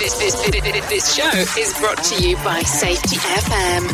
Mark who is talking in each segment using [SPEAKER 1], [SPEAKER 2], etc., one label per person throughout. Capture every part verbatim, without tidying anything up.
[SPEAKER 1] This, this, this, this show is brought to you by Safety F M.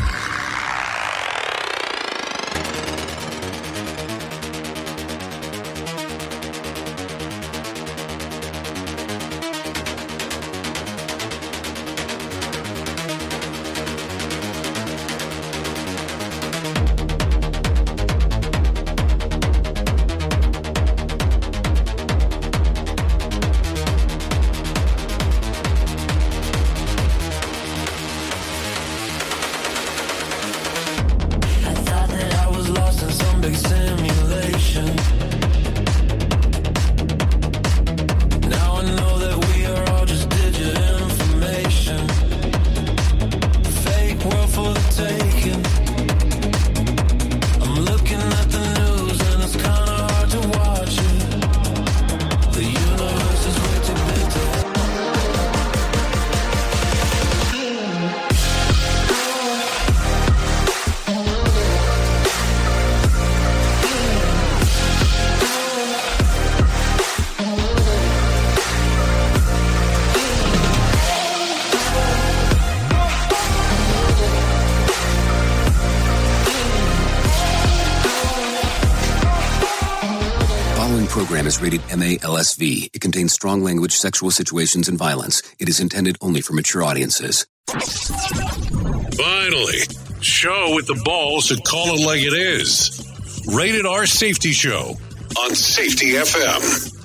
[SPEAKER 2] Is rated M A L S V. It contains strong language, sexual situations, and violence. It is intended only for mature audiences.
[SPEAKER 3] Finally, show with the balls to call it like it is. Rated R Safety Show on Safety F M.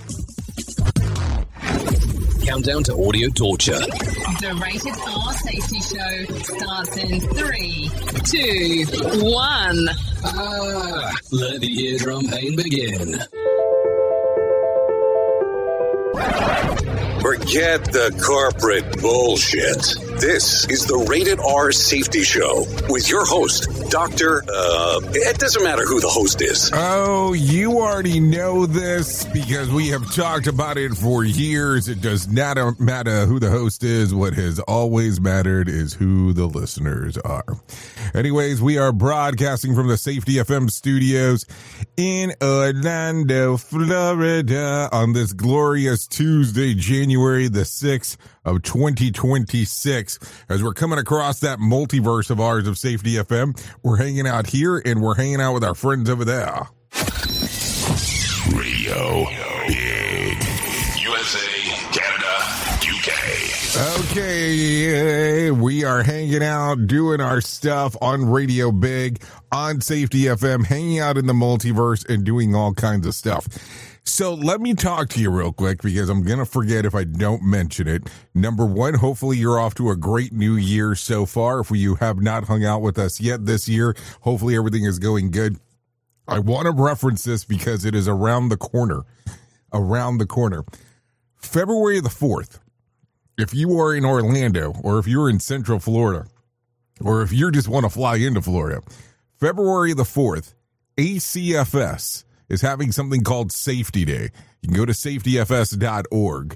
[SPEAKER 2] Countdown to audio torture.
[SPEAKER 1] The Rated R Safety Show starts in three, two, one.
[SPEAKER 2] Ah, let the eardrum pain begin.
[SPEAKER 3] Forget the corporate bullshit. This is the Rated R Safety Show with your host, Doctor Uh, it doesn't matter who the host is.
[SPEAKER 4] Oh, you already know this because we have talked about it for years. It does not matter who the host is. What has always mattered is who the listeners are. Anyways, we are broadcasting from the Safety F M studios in Orlando, Florida on this glorious Tuesday, January the sixth of twenty twenty-six. As we're coming across that multiverse of ours of Safety F M, we're hanging out here and we're hanging out with our friends over there.
[SPEAKER 3] Radio Big. U S A, Canada, U K.
[SPEAKER 4] Okay, we are hanging out, doing our stuff on Radio Big, on Safety F M, hanging out in the multiverse and doing all kinds of stuff. So let me talk to you real quick because I'm going to forget if I don't mention it. Number one, hopefully you're off to a great new year so far. If you have not hung out with us yet this year, hopefully everything is going good. I want to reference this because it is around the corner, around the corner. February the fourth, if you are in Orlando or if you're in Central Florida or if you just want to fly into Florida, February the fourth, A C F S is having something called Safety Day. You can go to safety f s dot org.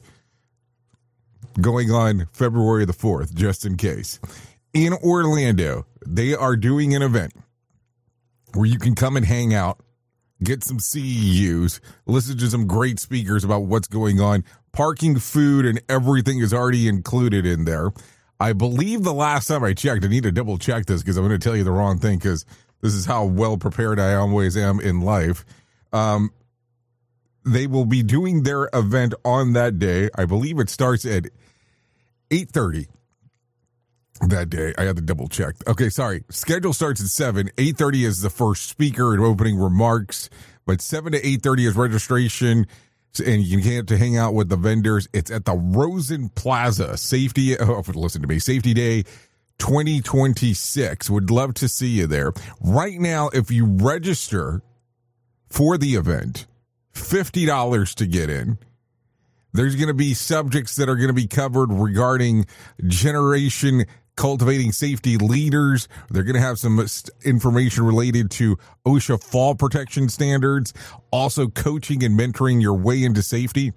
[SPEAKER 4] Going on February the fourth, just in case. In Orlando, they are doing an event where you can come and hang out, get some C E Us, listen to some great speakers about what's going on. Parking, food, and everything is already included in there. I believe the last time I checked, I need to double check this because I'm going to tell you the wrong thing because this is how well prepared I always am in life. Um, they will be doing their event on that day. I believe it starts at eight thirty that day. I had to double check. Okay, sorry. Schedule starts at seven. eight thirty is the first speaker and opening remarks, but seven to eight thirty is registration, and you can get to hang out with the vendors. It's at the Rosen Plaza. Safety, oh, listen to me, Safety Day twenty twenty-six. Would love to see you there. Right now, if you register for the event, fifty dollars to get in. There's going to be subjects that are going to be covered regarding generation cultivating safety leaders. They're going to have some information related to OSHA fall protection standards, also coaching and mentoring your way into safety.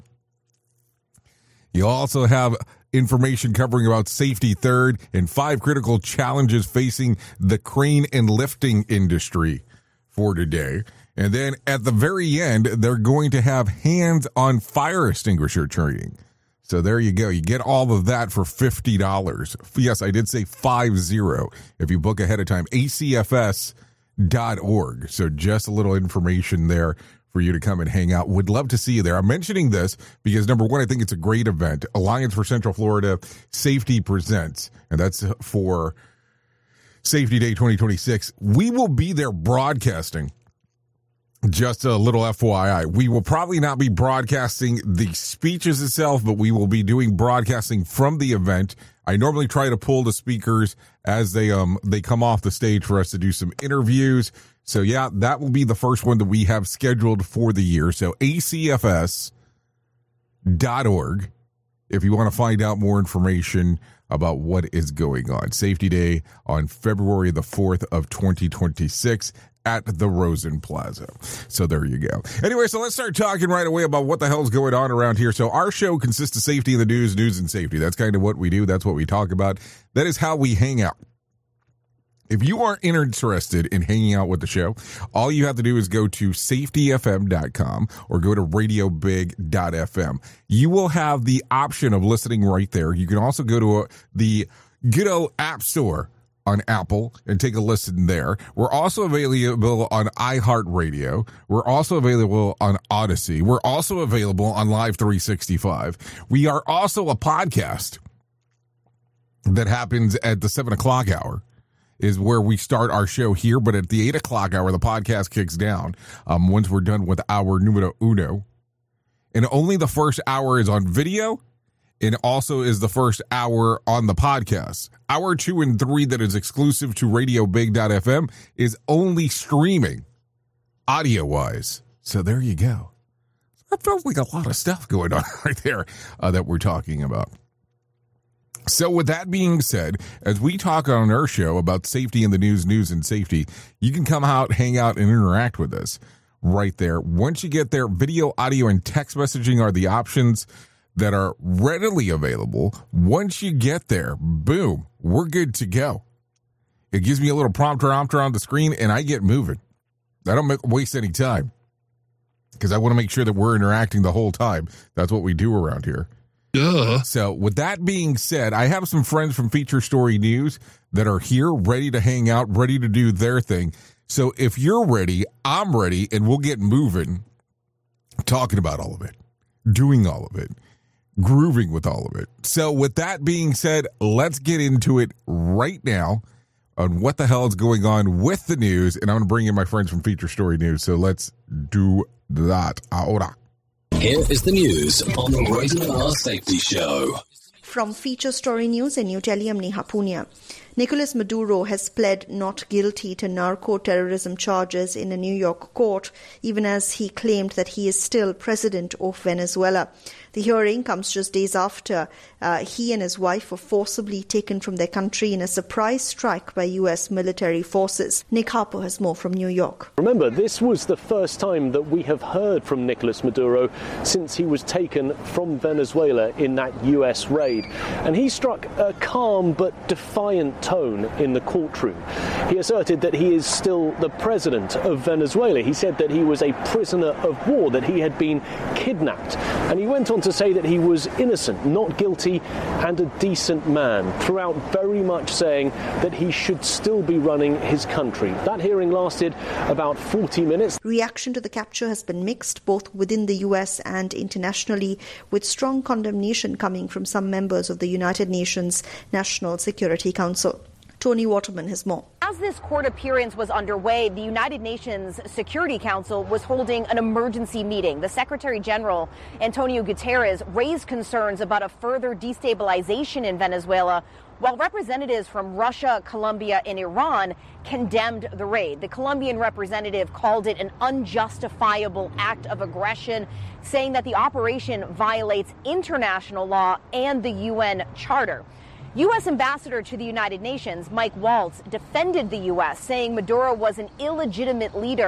[SPEAKER 4] You'll also have information covering about safety third and five critical challenges facing the crane and lifting industry for today. And then at the very end, they're going to have hands-on fire extinguisher training. So there you go. You get all of that for fifty dollars. Yes, I did say five zero. If you book ahead of time, A C F S dot org. So just a little information there for you to come and hang out. Would love to see you there. I'm mentioning this because, number one, I think it's a great event. Alliance for Central Florida Safety presents, and that's for Safety Day twenty twenty-six. We will be there broadcasting. Just a little F Y I. We will probably not be broadcasting the speeches itself, but we will be doing broadcasting from the event. I normally try to pull the speakers as they um they come off the stage for us to do some interviews. So yeah, that will be the first one that we have scheduled for the year. So A C F S dot org if you want to find out more information about what is going on. Safety Day on February the fourth of twenty twenty-six. At the Rosen Plaza. So there you go. Anyway, so let's start talking right away about what the hell's going on around here. So our show consists of safety in the news, news and safety. That's kind of what we do. That's what we talk about. That is how we hang out. If you are interested in hanging out with the show, all you have to do is go to safety f m dot com or go to radio big dot f m. You will have the option of listening right there. You can also go to a, the good old App Store on Apple and take a listen there. We're also available on iHeartRadio. We're also available on Odyssey. We're also available on Live three sixty-five. We are also a podcast that happens at the seven o'clock hour is where we start our show here. But at the eight o'clock hour, the podcast kicks down um, once we're done with our numero uno. And only the first hour is on video. And also is the first hour on the podcast. Hour two and three that is exclusive to radio big dot f m is only streaming audio-wise. So there you go. That feels like a lot of stuff going on right there uh, that we're talking about. So with that being said, as we talk on our show about safety in the news, news and safety, you can come out, hang out, and interact with us right there. Once you get there, video, audio, and text messaging are the options that are readily available. Once you get there, boom, we're good to go. It gives me a little prompter prompter on the screen and I get moving. I don't make, waste any time because I want to make sure that we're interacting the whole time. That's what we do around here. Duh. So with that being said, I have some friends from Feature Story News that are here ready to hang out, ready to do their thing. So if you're ready, I'm ready, and we'll get moving, talking about all of it, doing all of it, grooving with all of it. So with that being said, let's get into it right now on what the hell is going on with the news. And I'm going to bring in my friends from Feature Story News. So let's do that. Ahora.
[SPEAKER 2] Here is the news on the Rated R Safety Show.
[SPEAKER 5] From Feature Story News in New Delhi, I'm Neha Punia. Nicolas Maduro has pled not guilty to narco-terrorism charges in a New York court, even as he claimed that he is still president of Venezuela. The hearing comes just days after uh, he and his wife were forcibly taken from their country in a surprise strike by U S military forces. Nick Harper has more from New York.
[SPEAKER 6] Remember, this was the first time that we have heard from Nicolas Maduro since he was taken from Venezuela in that U S raid. And he struck a calm but defiant tone in the courtroom. He asserted that he is still the president of Venezuela. He said that he was a prisoner of war, that he had been kidnapped. And he went on to say that he was innocent, not guilty, and a decent man, throughout very much saying that he should still be running his country. That hearing lasted about forty minutes.
[SPEAKER 5] Reaction to the capture has been mixed, both within the U S and internationally, with strong condemnation coming from some members of the United Nations National Security Council. Tony Waterman has more.
[SPEAKER 7] As this court appearance was underway, the United Nations Security Council was holding an emergency meeting. The Secretary General, Antonio Guterres, raised concerns about a further destabilization in Venezuela, while representatives from Russia, Colombia, and Iran condemned the raid. The Colombian representative called it an unjustifiable act of aggression, saying that the operation violates international law and the U N Charter. U S Ambassador to the United Nations, Mike Waltz, defended the U S, saying Maduro was an illegitimate leader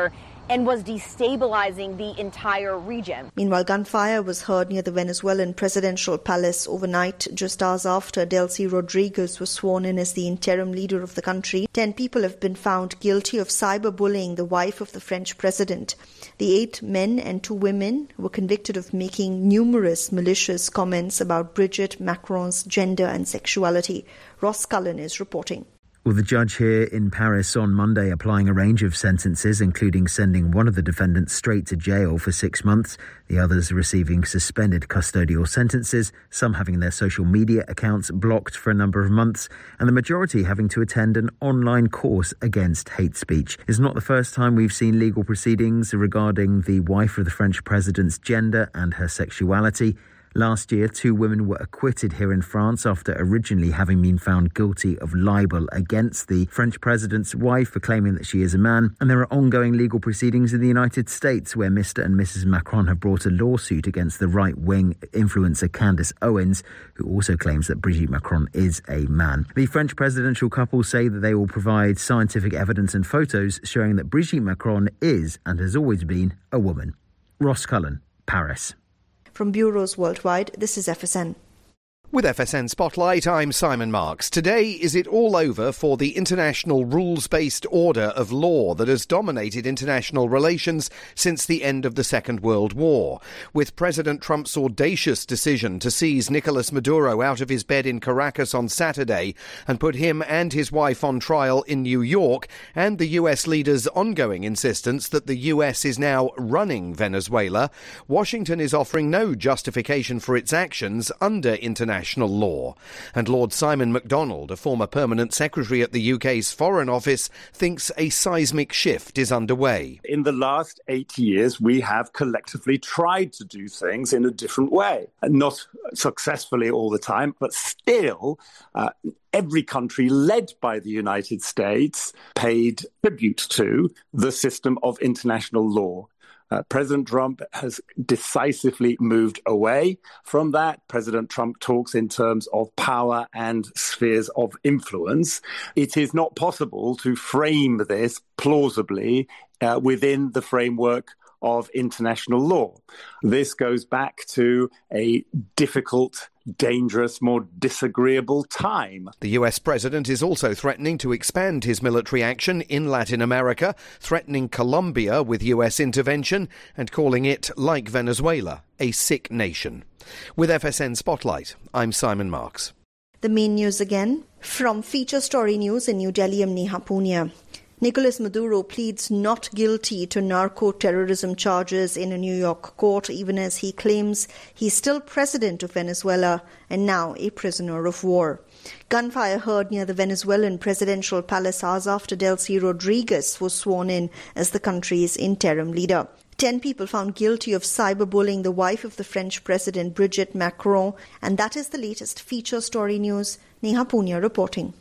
[SPEAKER 7] and was destabilizing the entire region.
[SPEAKER 5] Meanwhile, gunfire was heard near the Venezuelan presidential palace overnight, just hours after Delcy Rodriguez was sworn in as the interim leader of the country. Ten people have been found guilty of cyberbullying the wife of the French president. The eight men and two women were convicted of making numerous malicious comments about Brigitte Macron's gender and sexuality. Ross Cullen is reporting.
[SPEAKER 8] Well, the judge here in Paris on Monday applying a range of sentences, including sending one of the defendants straight to jail for six months, the others receiving suspended custodial sentences, some having their social media accounts blocked for a number of months, and the majority having to attend an online course against hate speech. It's not the first time we've seen legal proceedings regarding the wife of the French president's gender and her sexuality. Last year, two women were acquitted here in France after originally having been found guilty of libel against the French president's wife for claiming that she is a man. And there are ongoing legal proceedings in the United States where Mister and Missus Macron have brought a lawsuit against the right-wing influencer Candace Owens, who also claims that Brigitte Macron is a man. The French presidential couple say that they will provide scientific evidence and photos showing that Brigitte Macron is and has always been a woman. Ross Cullen, Paris.
[SPEAKER 5] From bureaus worldwide, this is F S N.
[SPEAKER 9] With F S N Spotlight, I'm Simon Marks. Today, is it all over for the international rules-based order of law that has dominated international relations since the end of the Second World War? With President Trump's audacious decision to seize Nicolas Maduro out of his bed in Caracas on Saturday and put him and his wife on trial in New York, and the U S leader's ongoing insistence that the U S is now running Venezuela, Washington is offering no justification for its actions under international law. And Lord Simon MacDonald, a former permanent secretary at the U K's Foreign Office, thinks a seismic shift is underway.
[SPEAKER 10] In the last eight years, we have collectively tried to do things in a different way. Not successfully all the time, but still, uh, every country led by the United States paid tribute to the system of international law. Uh, President Trump has decisively moved away from that. President Trump talks in terms of power and spheres of influence. It is not possible to frame this plausibly uh, within the framework of international law. This goes back to a difficult, dangerous, more disagreeable time.
[SPEAKER 9] The U S president is also threatening to expand his military action in Latin America, threatening Colombia with U S intervention and calling it, like Venezuela, a sick nation. With F S N Spotlight, I'm Simon Marks.
[SPEAKER 5] The main news again. From Feature Story News in New Delhi, I'm Neha Punia. Nicolas Maduro pleads not guilty to narco-terrorism charges in a New York court, even as he claims he's still president of Venezuela and now a prisoner of war. Gunfire heard near the Venezuelan presidential palace hours after Delcy Rodriguez was sworn in as the country's interim leader. Ten people found guilty of cyberbullying the wife of the French president, Brigitte Macron. And that is the latest Feature Story News. Neha Punia reporting.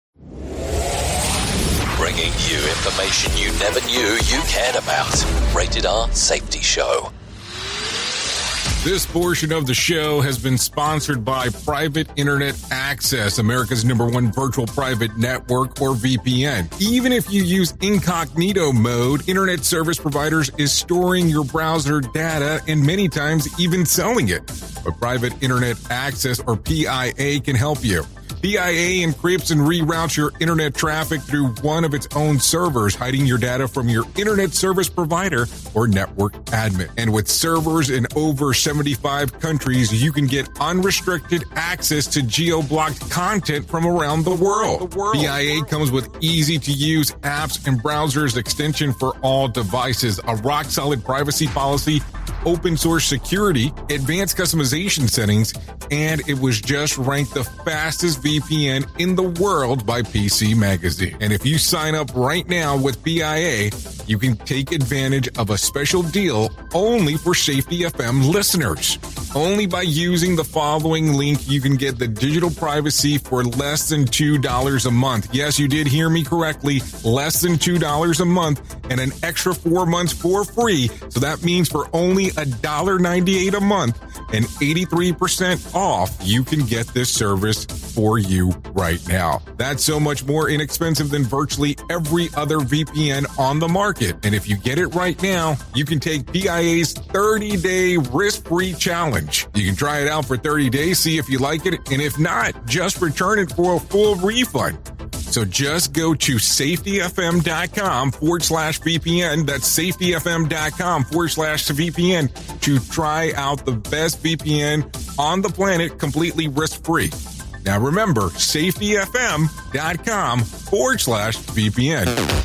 [SPEAKER 11] Bringing you information you never knew you cared about. Rated R Safety Show.
[SPEAKER 4] This portion of the show has been sponsored by Private Internet Access, America's number one virtual private network, or V P N. Even if you use incognito mode, internet service providers is storing your browser data and many times even selling it. But Private Internet Access, or P I A, can help you. P I A encrypts and reroutes your internet traffic through one of its own servers, hiding your data from your internet service provider or network admin. And with servers in over seventy-five countries, you can get unrestricted access to geo-blocked content from around the world. The world. P I A comes with easy-to-use apps and browsers extension for all devices, a rock-solid privacy policy, open source security, advanced customization settings, and it was just ranked the fastest V P N in the world by P C Magazine. And if you sign up right now with P I A, you can take advantage of a special deal only for Safety F M listeners. Only by using the following link, you can get the digital privacy for less than two dollars a month. Yes, you did hear me correctly, less than two dollars a month and an extra four months for free. So that means for only one dollar ninety-eight a month, and eighty-three percent off, you can get this service for you right now. That's so much more inexpensive than virtually every other V P N on the market. And if you get it right now, you can take P I A's thirty-day risk-free challenge. You can try it out for thirty days, see if you like it, and if not, just return it for a full refund. So just go to safetyfm.com forward slash VPN. That's safetyfm.com forward slash VPN to try out the best V P N on the planet completely risk-free. Now remember, safetyfm.com forward slash VPN.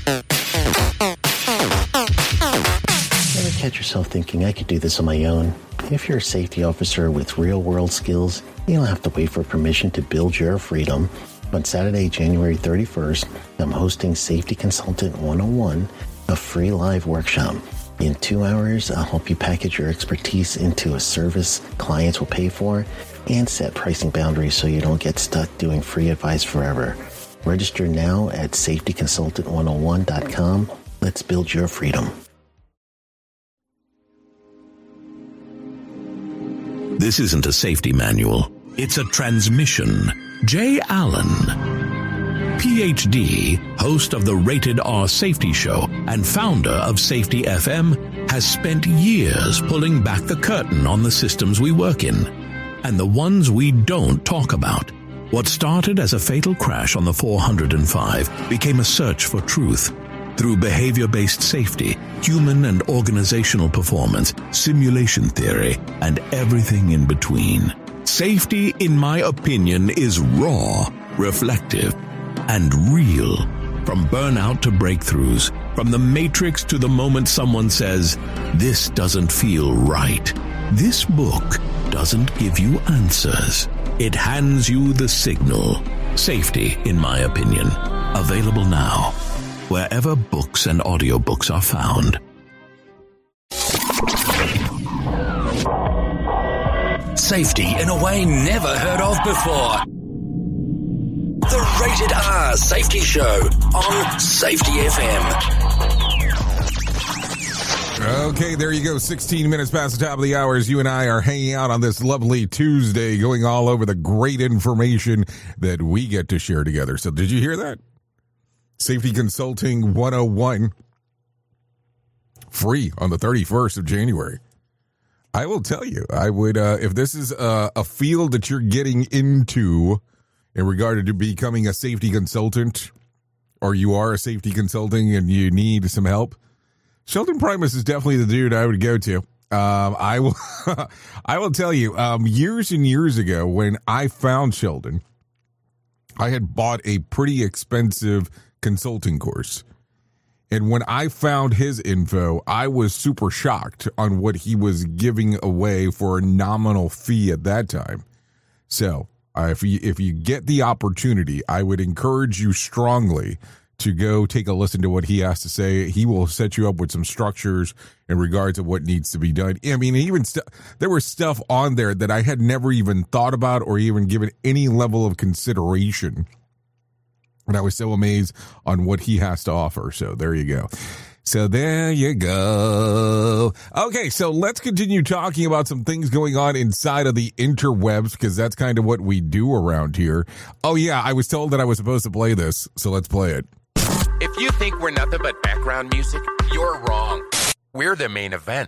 [SPEAKER 12] Ever catch yourself thinking, I could do this on my own? If you're a safety officer with real-world skills, you don't have to wait for permission to build your freedom. On Saturday, January thirty-first, I'm hosting Safety Consultant one oh one, a free live workshop. In two hours, I'll help you package your expertise into a service clients will pay for and set pricing boundaries so you don't get stuck doing free advice forever. Register now at safety consultant one oh one dot com. Let's build your freedom.
[SPEAKER 13] This isn't a safety manual. It's a transmission. Jay Allen, P H D, host of the Rated R Safety Show and founder of Safety F M, has spent years pulling back the curtain on the systems we work in and the ones we don't talk about. What started as a fatal crash on the four oh five became a search for truth. Through behavior-based safety, human and organizational performance, simulation theory, and everything in between. Safety, in my opinion, is raw, reflective, and real. From burnout to breakthroughs, from the matrix to the moment someone says, this doesn't feel right. This book doesn't give you answers. It hands you the signal. Safety, in my opinion. Available now, wherever books and audiobooks are found.
[SPEAKER 11] Safety in a way never heard of before. The Rated R Safety Show on Safety F M.
[SPEAKER 4] Okay, there you go. sixteen minutes past the top of the hour as you and I are hanging out on this lovely Tuesday, going all over the great information that we get to share together. So did you hear that? Safety Consulting one oh one, free on the thirty-first of January. I will tell you, I would, uh, if this is a, a field that you're getting into in regard to becoming a safety consultant, or you are a safety consultant and you need some help, Sheldon Primus is definitely the dude I would go to. Um, I will, I will tell you, um, years and years ago when I found Sheldon, I had bought a pretty expensive consulting course. And when I found his info, I was super shocked on what he was giving away for a nominal fee at that time. So uh, if you, if you get the opportunity, I would encourage you strongly to go take a listen to what he has to say. He will set you up with some structures in regards to what needs to be done. I mean, even st- there was stuff on there that I had never even thought about or even given any level of consideration. And I was so amazed on what he has to offer. So there you go. So there you go. Okay, so let's continue talking about some things going on inside of the interwebs, because that's kind of what we do around here. Oh, yeah, I was told that I was supposed to play this, so let's play it.
[SPEAKER 14] If you think we're nothing but background music, you're wrong. We're the main event.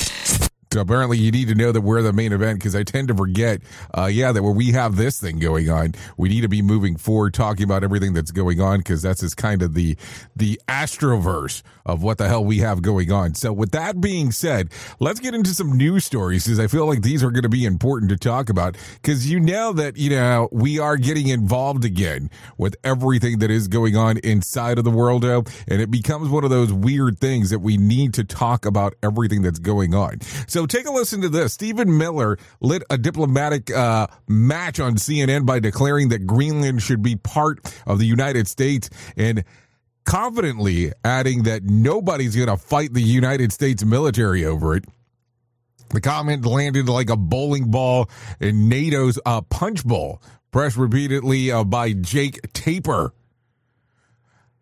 [SPEAKER 4] So apparently you need to know that we're the main event, because I tend to forget, uh, yeah, that when we have this thing going on, we need to be moving forward, talking about everything that's going on, because that's just kind of the the astroverse of what the hell we have going on. So with that being said, let's get into some news stories, because I feel like these are going to be important to talk about, because you know that, you know, we are getting involved again with everything that is going on inside of the world, and it becomes one of those weird things that we need to talk about everything that's going on. So So take a listen to this. Stephen Miller lit a diplomatic uh, match on C N N by declaring that Greenland should be part of the United States, and confidently adding that nobody's going to fight the United States military over it. The comment landed like a bowling ball in NATO's uh, punch bowl, pressed repeatedly uh, by Jake Tapper.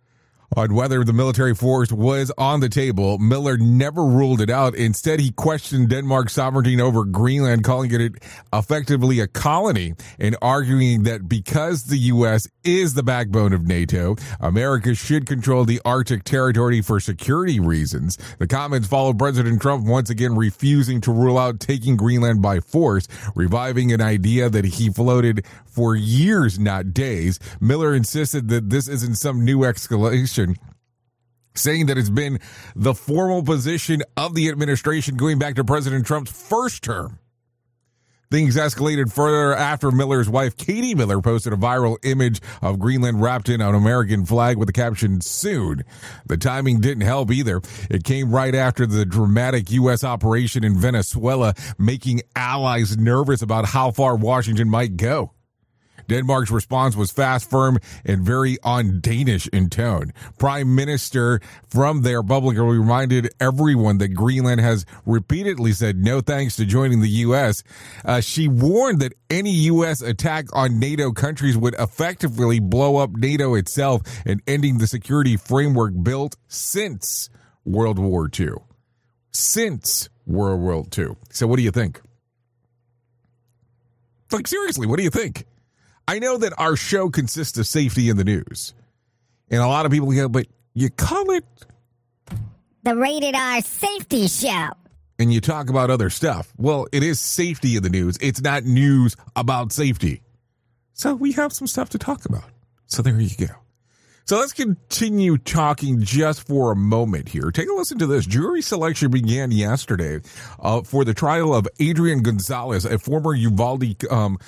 [SPEAKER 4] on whether the military force was on the table. Miller never ruled it out. Instead, he questioned Denmark's sovereignty over Greenland, calling it effectively a colony and arguing that because the U S is the backbone of NATO, America should control the Arctic territory for security reasons. The comments followed President Trump once again refusing to rule out taking Greenland by force, reviving an idea that he floated for years, not days. Miller insisted that this isn't some new escalation, saying that it's been the formal position of the administration going back to President Trump's first term. Things escalated further after Miller's wife, Katie Miller, posted a viral image of Greenland wrapped in an American flag with the caption, "Soon." The timing didn't help either. It came right after the dramatic U S operation in Venezuela, making allies nervous about how far Washington might go. Denmark's response was fast, firm, and very un-Danish in tone. Prime Minister from there publicly reminded everyone that Greenland has repeatedly said no thanks to joining the U S. Uh, she warned that any U S attack on NATO countries would effectively blow up NATO itself and ending the security framework built since World War Two. Since World War Two. So what do you think? Like, seriously, what do you think? I know that our show consists of safety in the news. And a lot of people go, but you call it
[SPEAKER 15] the Rated R Safety Show.
[SPEAKER 4] And you talk about other stuff. Well, it is safety in the news. It's not news about safety. So we have some stuff to talk about. So there you go. So let's continue talking just for a moment here. Take a listen to this. Jury selection began yesterday uh, for the trial of Adrian Gonzalez, a former Uvalde um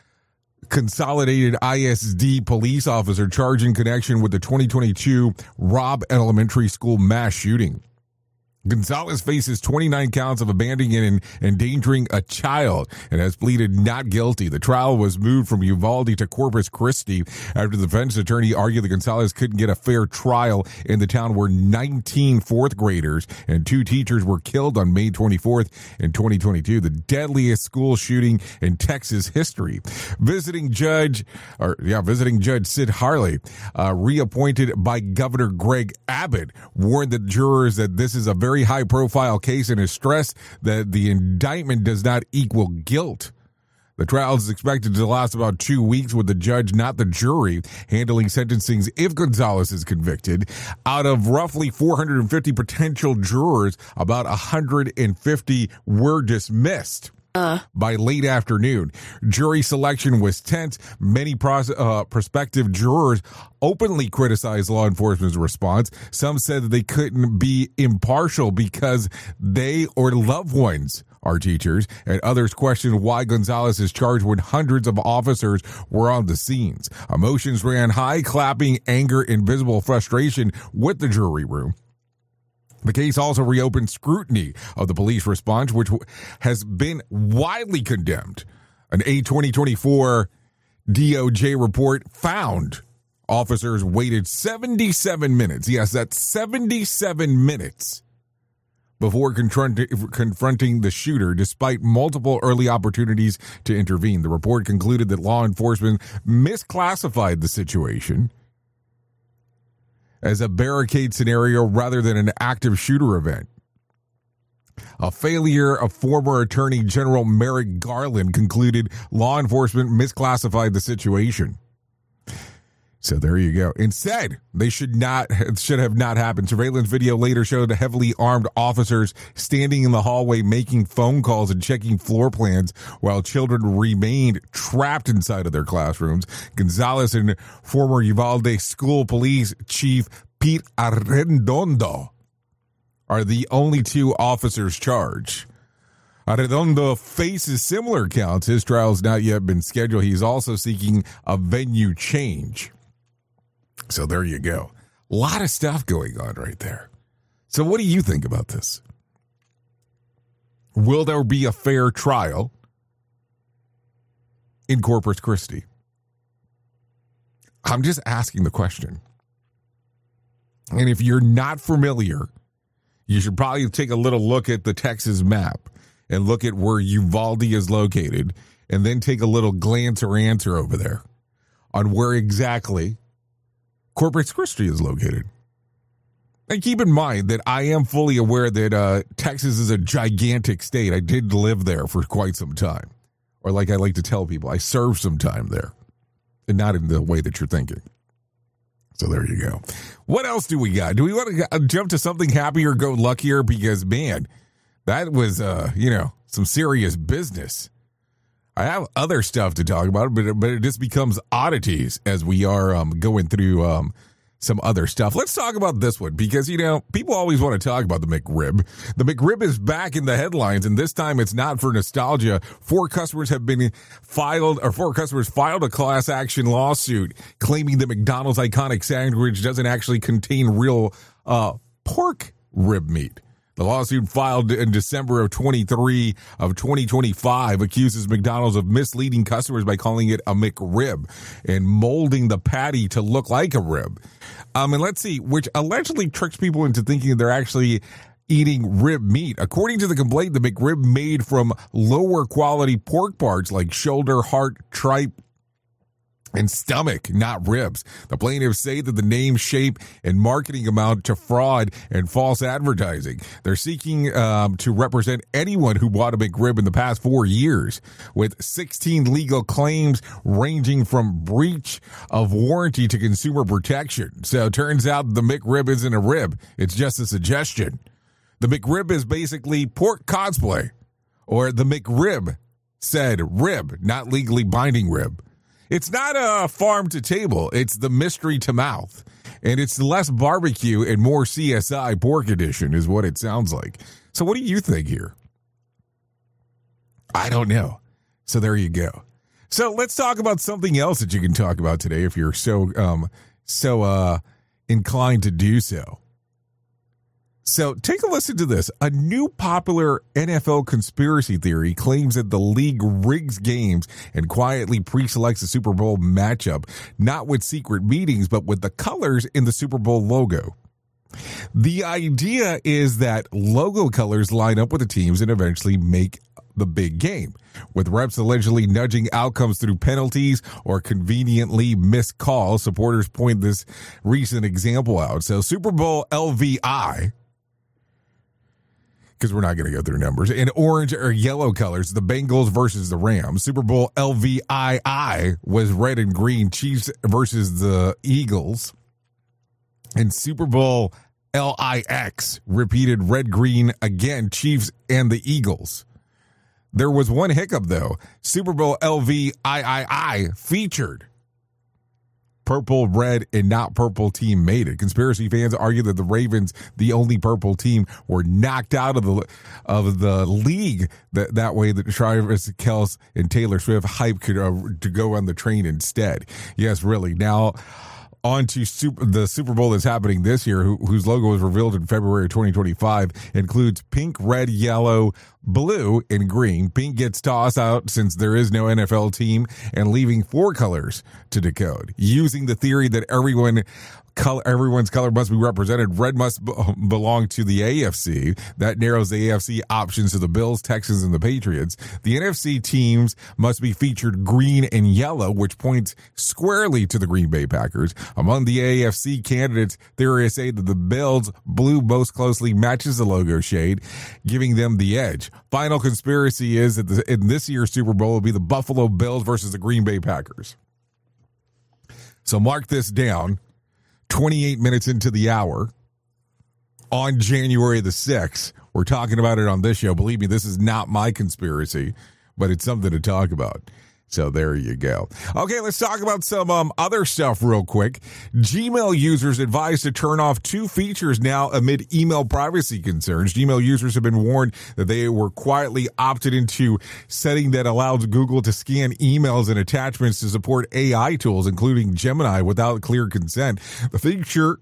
[SPEAKER 4] Consolidated I S D police officer charged in connection with the twenty twenty-two Robb Elementary School mass shooting. Gonzalez faces twenty-nine counts of abandoning and endangering a child and has pleaded not guilty. The trial was moved from Uvalde to Corpus Christi after the defense attorney argued that Gonzalez couldn't get a fair trial in the town where nineteen fourth graders and two teachers were killed on May twenty-fourth in twenty twenty-two, the deadliest school shooting in Texas history. Visiting judge, or yeah, visiting judge Sid Harley, uh, reappointed by Governor Greg Abbott, warned the jurors that this is a very high-profile case and has stressed that the indictment does not equal guilt. The trial is expected to last about two weeks with the judge, not the jury, handling sentencings if Gonzalez is convicted. Out of roughly four hundred fifty potential jurors, about one hundred fifty were dismissed. Uh. By late afternoon. Jury selection was tense. Many pros- uh, prospective jurors openly criticized law enforcement's response. Some said that they couldn't be impartial because they or loved ones are teachers, and others questioned why Gonzalez is charged when hundreds of officers were on the scenes. Emotions ran high, clapping, anger, and visible frustration with the jury room. The case also reopened scrutiny of the police response, which has been widely condemned. An A twenty twenty-four D O J report found officers waited seventy-seven minutes. Yes, that's seventy-seven minutes before confront- confronting the shooter, despite multiple early opportunities to intervene. The report concluded that law enforcement misclassified the situation as a barricade scenario rather than an active shooter event. A failure of former Attorney General Merrick Garland concluded law enforcement misclassified the situation. So there you go. Instead, they should not should have not happened. Surveillance video later showed heavily armed officers standing in the hallway making phone calls and checking floor plans while children remained trapped inside of their classrooms. Gonzalez and former Uvalde School Police Chief Pete Arredondo are the only two officers charged. Arredondo faces similar counts. His trial has not yet been scheduled. He's also seeking a venue change. So there you go. A lot of stuff going on right there. So what do you think about this? Will there be a fair trial in Corpus Christi? I'm just asking the question. And if you're not familiar, you should probably take a little look at the Texas map and look at where Uvalde is located, and then take a little glance or answer over there on where exactly Corpus Christi is located. And keep in mind that I am fully aware that uh, Texas is a gigantic state. I did live there for quite some time. Or like I like to tell people, I served some time there. And not in the way that you're thinking. So there you go. What else do we got? Do we want to jump to something happier, go luckier? Because, man, that was, uh, you know, some serious business. I have other stuff to talk about, but, but it just becomes oddities as we are um, going through um, some other stuff. Let's talk about this one because, you know, people always want to talk about the McRib. The McRib is back in the headlines, and this time it's not for nostalgia. Four customers have been filed, or four customers filed a class action lawsuit claiming that McDonald's iconic sandwich doesn't actually contain real uh, pork rib meat. The lawsuit filed in December of twenty-three of twenty twenty-five accuses McDonald's of misleading customers by calling it a McRib and molding the patty to look like a rib. Um, and let's see, which allegedly tricks people into thinking they're actually eating rib meat. According to the complaint, the McRib made from lower quality pork parts like shoulder, heart, tripe, and stomach, not ribs. The plaintiffs say that the name, shape, and marketing amount to fraud and false advertising. They're seeking um, to represent anyone who bought a McRib in the past four years, with sixteen legal claims ranging from breach of warranty to consumer protection. So it turns out the McRib isn't a rib. It's just a suggestion. The McRib is basically pork cosplay, or the McRib said rib, not legally binding rib. It's not a farm to table. It's the mystery to mouth. And it's less barbecue and more C S I pork edition is what it sounds like. So what do you think here? I don't know. So there you go. So let's talk about something else that you can talk about today if you're so um so uh inclined to do so. So take a listen to this. A new popular N F L conspiracy theory claims that the league rigs games and quietly pre-selects the Super Bowl matchup, not with secret meetings, but with the colors in the Super Bowl logo. The idea is that logo colors line up with the teams and eventually make the big game, with refs allegedly nudging outcomes through penalties or conveniently missed calls. Supporters point this recent example out. So Super Bowl L V I, because we're not going to go through numbers, in orange or yellow colors, the Bengals versus the Rams. Super Bowl L V I I was red and green, Chiefs versus the Eagles. And Super Bowl L I X repeated red, green again, Chiefs and the Eagles. There was one hiccup, though. Super Bowl L V I I I featured purple, red, and not purple team made it. Conspiracy fans argue that the Ravens, the only purple team, were knocked out of the of the league. That that way, that Travis Kelce and Taylor Swift hype could uh, to go on the train instead. Yes, really. Now, on to super, the Super Bowl that's happening this year, who, whose logo was revealed in February twenty twenty-five, includes pink, red, yellow, blue, and green. Pink gets tossed out since there is no N F L team, and leaving four colors to decode. Using the theory that everyone color, everyone's color must be represented, red must b- belong to the A F C. That narrows the A F C options to the Bills, Texans, and the Patriots. The N F C teams must be featured green and yellow, which points squarely to the Green Bay Packers. Among the A F C candidates, theorists say that the Bills' blue most closely matches the logo shade, giving them the edge. Final conspiracy is that the, in this year's Super Bowl will be the Buffalo Bills versus the Green Bay Packers. So mark this down. twenty-eight minutes into the hour on January the sixth. We're talking about it on this show. Believe me, this is not my conspiracy, but it's something to talk about. So there you go. Okay, let's talk about some um, other stuff real quick. Gmail users advised to turn off two features now amid email privacy concerns. Gmail users have been warned that they were quietly opted into setting that allows Google to scan emails and attachments to support A I tools, including Gemini, without clear consent. The feature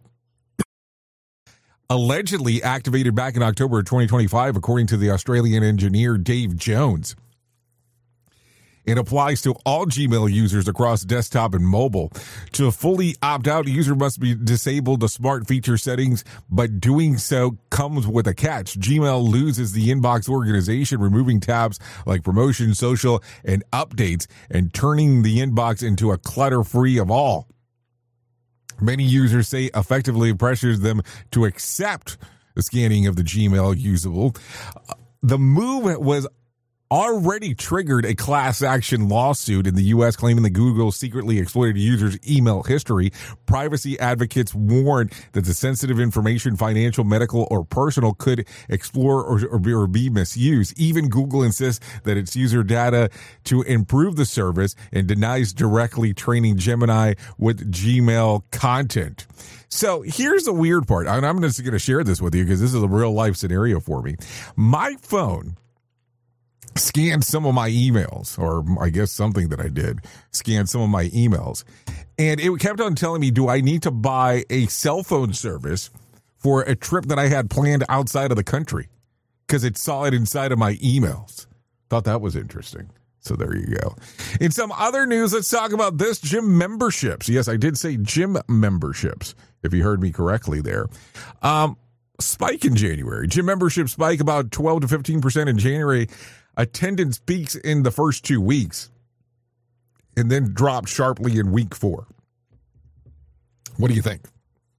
[SPEAKER 4] allegedly activated back in October of twenty twenty-five, according to the Australian engineer Dave Jones. It applies to all Gmail users across desktop and mobile. To fully opt out, a user must be disabled the smart feature settings, but doing so comes with a catch. Gmail loses the inbox organization, removing tabs like promotion, social, and updates, and turning the inbox into a clutter-free of all. Many users say effectively pressures them to accept the scanning of the Gmail usable. The move was already triggered a class action lawsuit in the U S claiming that Google secretly exploited users' email history. Privacy advocates warn that the sensitive information, financial, medical, or personal, could explore or, or, be, or be misused. Even Google insists that its user data to improve the service and denies directly training Gemini with Gmail content. So here's the weird part, and I'm just going to share this with you because this is a real life scenario for me. My phone scanned some of my emails, or I guess something that I did, scanned some of my emails. And it kept on telling me, do I need to buy a cell phone service for a trip that I had planned outside of the country? Because it saw it inside of my emails. Thought that was interesting. So there you go. In some other news, let's talk about this: gym memberships. Yes, I did say gym memberships, if you heard me correctly there. Um, spike in January. Gym membership spike about twelve to fifteen percent in January. Attendance peaks in the first two weeks and then dropped sharply in week four. What do you think?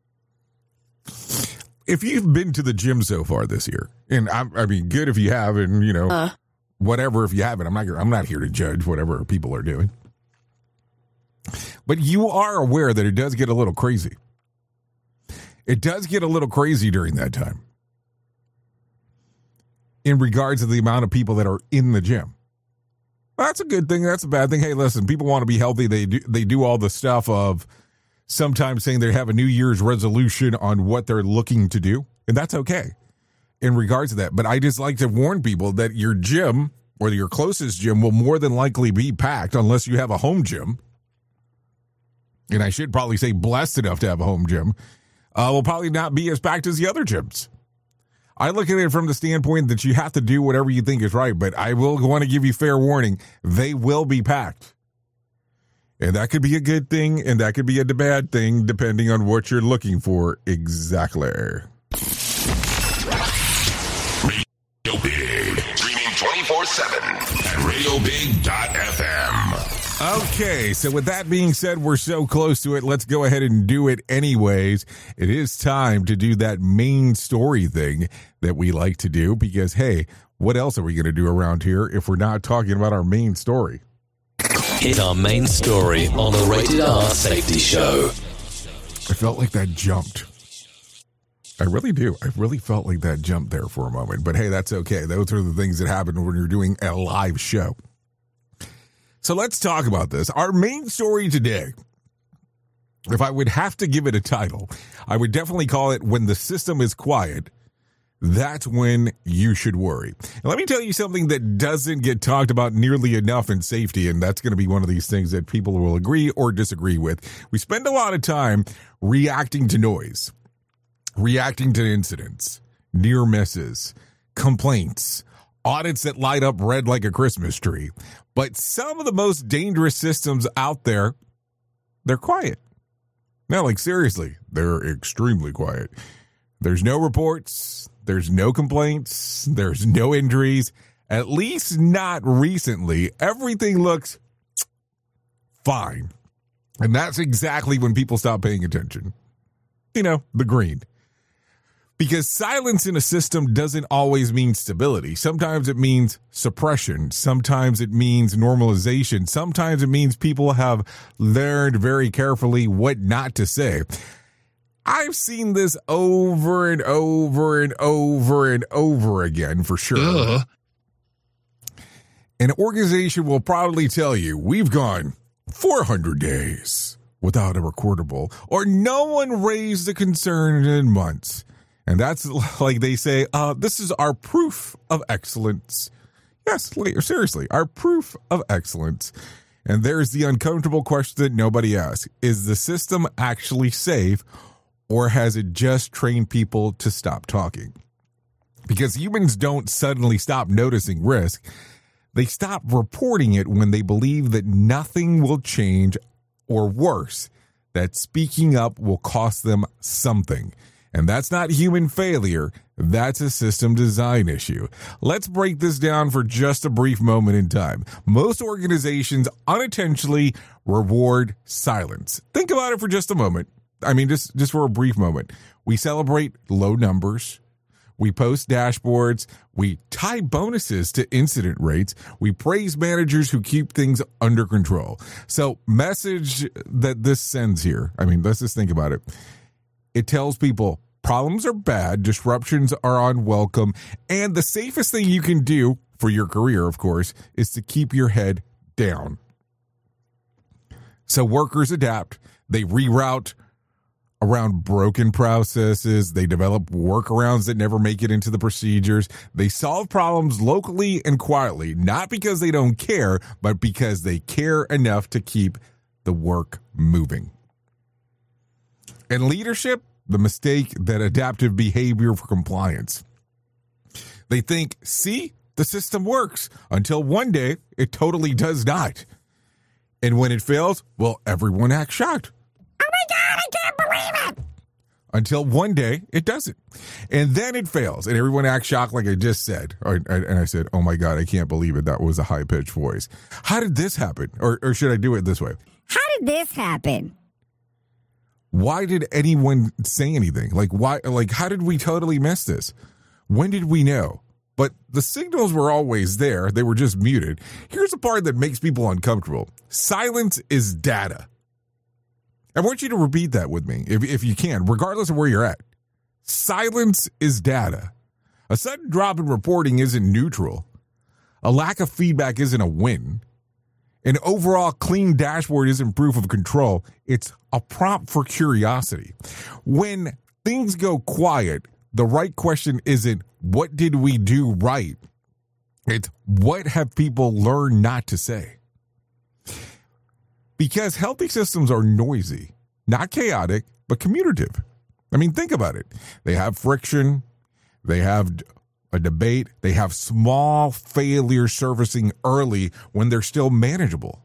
[SPEAKER 4] If you've been to the gym so far this year, and I, I mean, good if you have, and you know, uh. whatever if you haven't. I'm not. I'm not here to judge whatever people are doing, but you are aware that it does get a little crazy. It does get a little crazy during that time, in regards to the amount of people that are in the gym. That's a good thing. That's a bad thing. Hey, listen, people want to be healthy. They do, they do all the stuff of sometimes saying they have a New Year's resolution on what they're looking to do, and that's okay in regards to that. But I just like to warn people that your gym, or your closest gym, will more than likely be packed unless you have a home gym. And I should probably say blessed enough to have a home gym. Uh, will probably not be as packed as the other gyms. I look at it from the standpoint that you have to do whatever you think is right, but I will want to give you fair warning. They will be packed. And that could be a good thing, and that could be a bad thing, depending on what you're looking for exactly.
[SPEAKER 13] Radio Big, streaming twenty-four seven at radio big dot f m.
[SPEAKER 4] Okay, so with that being said, we're so close to it. Let's go ahead and do it anyways. It is time to do that main story thing that we like to do because, hey, what else are we going to do around here if we're not talking about our main story?
[SPEAKER 11] Hit our main story on the Rated R Safety Show.
[SPEAKER 4] I felt like that jumped. I really do. I really felt like that jumped there for a moment. But, hey, that's okay. Those are the things that happen when you're doing a live show. So let's talk about this. Our main story today, if I would have to give it a title, I would definitely call it When the System is Quiet, That's When You Should Worry. And let me tell you something that doesn't get talked about nearly enough in safety, and that's going to be one of these things that people will agree or disagree with. We spend a lot of time reacting to noise, reacting to incidents, near misses, complaints, audits that light up red like a Christmas tree. But some of the most dangerous systems out there, they're quiet. No, like seriously, they're extremely quiet. There's no reports. There's no complaints. There's no injuries. At least not recently. Everything looks fine. And that's exactly when people stop paying attention. You know, the green. Because silence in a system doesn't always mean stability. Sometimes it means suppression. Sometimes it means normalization. Sometimes it means people have learned very carefully what not to say. I've seen this over and over and over and over again for sure. Uh. An organization will probably tell you, we've gone four hundred days without a recordable, or no one raised a concern in months. And that's like they say, uh, this is our proof of excellence. Yes, seriously, our proof of excellence. And there's the uncomfortable question that nobody asks. Is the system actually safe, or has it just trained people to stop talking? Because humans don't suddenly stop noticing risk. They stop reporting it when they believe that nothing will change, or worse, that speaking up will cost them something. And that's not human failure. That's a system design issue. Let's break this down for just a brief moment in time. Most organizations unintentionally reward silence. Think about it for just a moment. I mean, just, just for a brief moment, we celebrate low numbers. We post dashboards. We tie bonuses to incident rates. We praise managers who keep things under control. So, message that this sends here, I mean, let's just think about it. It tells people problems are bad, disruptions are unwelcome, and the safest thing you can do for your career, of course, is to keep your head down. So workers adapt. They reroute around broken processes. They develop workarounds that never make it into the procedures. They solve problems locally and quietly, not because they don't care, but because they care enough to keep the work moving. In leadership, the mistake that adaptive behavior for compliance. They think, see, the system works, until one day it totally does not. And when it fails, well, everyone acts shocked. Oh my God, I can't believe it! Until one day it doesn't. And then it fails, and everyone acts shocked like I just said. And I said, oh my God, I can't believe it. That was a high-pitched voice. How did this happen? Or, or should I do it this way?
[SPEAKER 15] How did this happen?
[SPEAKER 4] Why did anyone say anything? Like, why? Like, how did we totally miss this? When did we know? But the signals were always there. They were just muted. Here's the part that makes people uncomfortable. Silence is data. I want you to repeat that with me, if, if you can, regardless of where you're at. Silence is data. A sudden drop in reporting isn't neutral. A lack of feedback isn't a win. An overall clean dashboard isn't proof of control. It's a prompt for curiosity. When things go quiet, the right question isn't, what did we do right? It's, what have people learned not to say? Because healthy systems are noisy, not chaotic, but commutative. I mean, think about it. They have friction. They have a debate. They have small failure surfacing early when they're still manageable.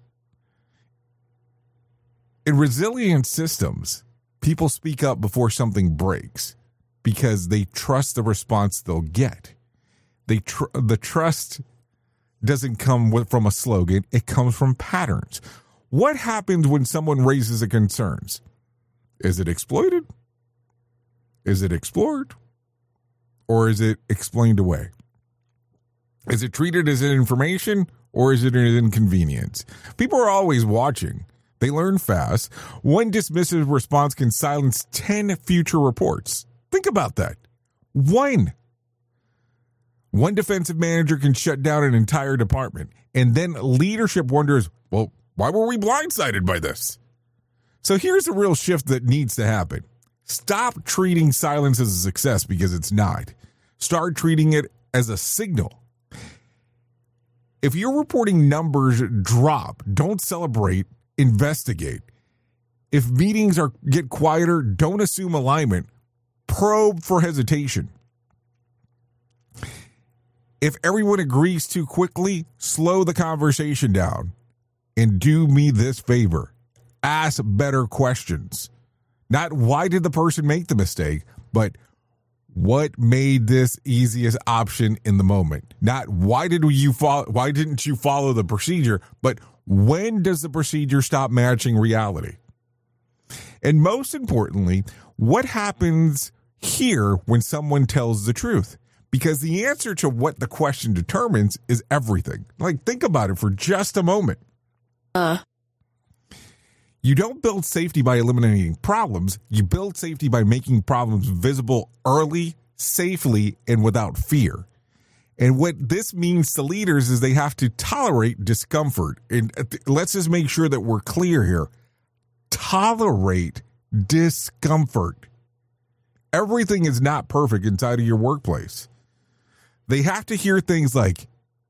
[SPEAKER 4] In resilient systems, people speak up before something breaks because they trust the response they'll get. They tr- the trust doesn't come with, from a slogan. It comes from patterns. What happens when someone raises a concern? Is it exploited? Is it explored? Or is it explained away? Is it treated as an information or is it an inconvenience? People are always watching. They learn fast. One dismissive response can silence ten future reports. Think about that. One. One defensive manager can shut down an entire department. And then leadership wonders, well, why were we blindsided by this? So here's the real shift that needs to happen. Stop treating silence as a success because it's not. Start treating it as a signal. If you're reporting numbers drop, don't celebrate, investigate. If meetings are get quieter, don't assume alignment. Probe for hesitation. If everyone agrees too quickly, slow the conversation down. And do me this favor. Ask better questions. Not why did the person make the mistake, but what made this easiest option in the moment? Not why did you follow, why didn't you follow the procedure, but when does the procedure stop matching reality? And most importantly, what happens here when someone tells the truth? Because the answer to what the question determines is everything. Like, think about it for just a moment. Uh. You don't build safety by eliminating problems. You build safety by making problems visible early, safely, and without fear. And what this means to leaders is they have to tolerate discomfort. And let's just make sure that we're clear here. Tolerate discomfort. Everything is not perfect inside of your workplace. They have to hear things like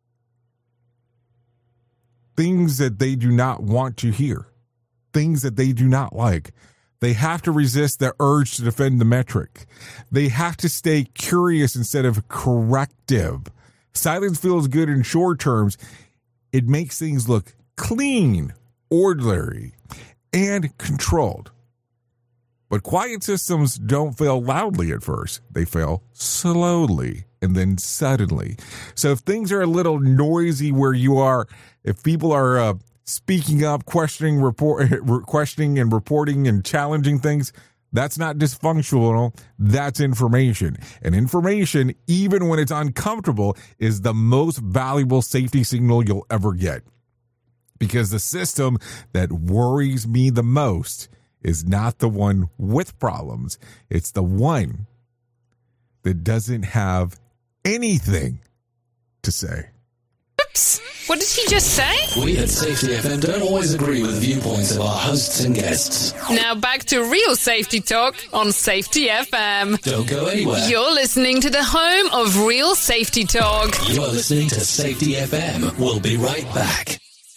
[SPEAKER 4] things that they do not want to hear. Things that they do not like. They have to resist the urge to defend the metric. They have to stay curious instead of corrective. Silence feels good in short terms. It makes things look clean, orderly, and controlled. But quiet systems don't fail loudly at first. They fail slowly and then suddenly. So if things are a little noisy where you are, if people are uh, speaking up, questioning, report, questioning and reporting and challenging things, That's not dysfunctional. That's information. And information, even when it's uncomfortable, is the most valuable safety signal you'll ever get. Because the system that worries me the most is not the one with problems. It's the one that doesn't have anything to say.
[SPEAKER 1] Oops. What did he just say?
[SPEAKER 11] We at Safety F M don't always agree with the viewpoints of our hosts and guests.
[SPEAKER 1] Now back to real safety talk on Safety F M.
[SPEAKER 11] Don't go anywhere.
[SPEAKER 1] You're listening to the home of real safety talk.
[SPEAKER 11] You're listening to Safety F M. We'll be right back.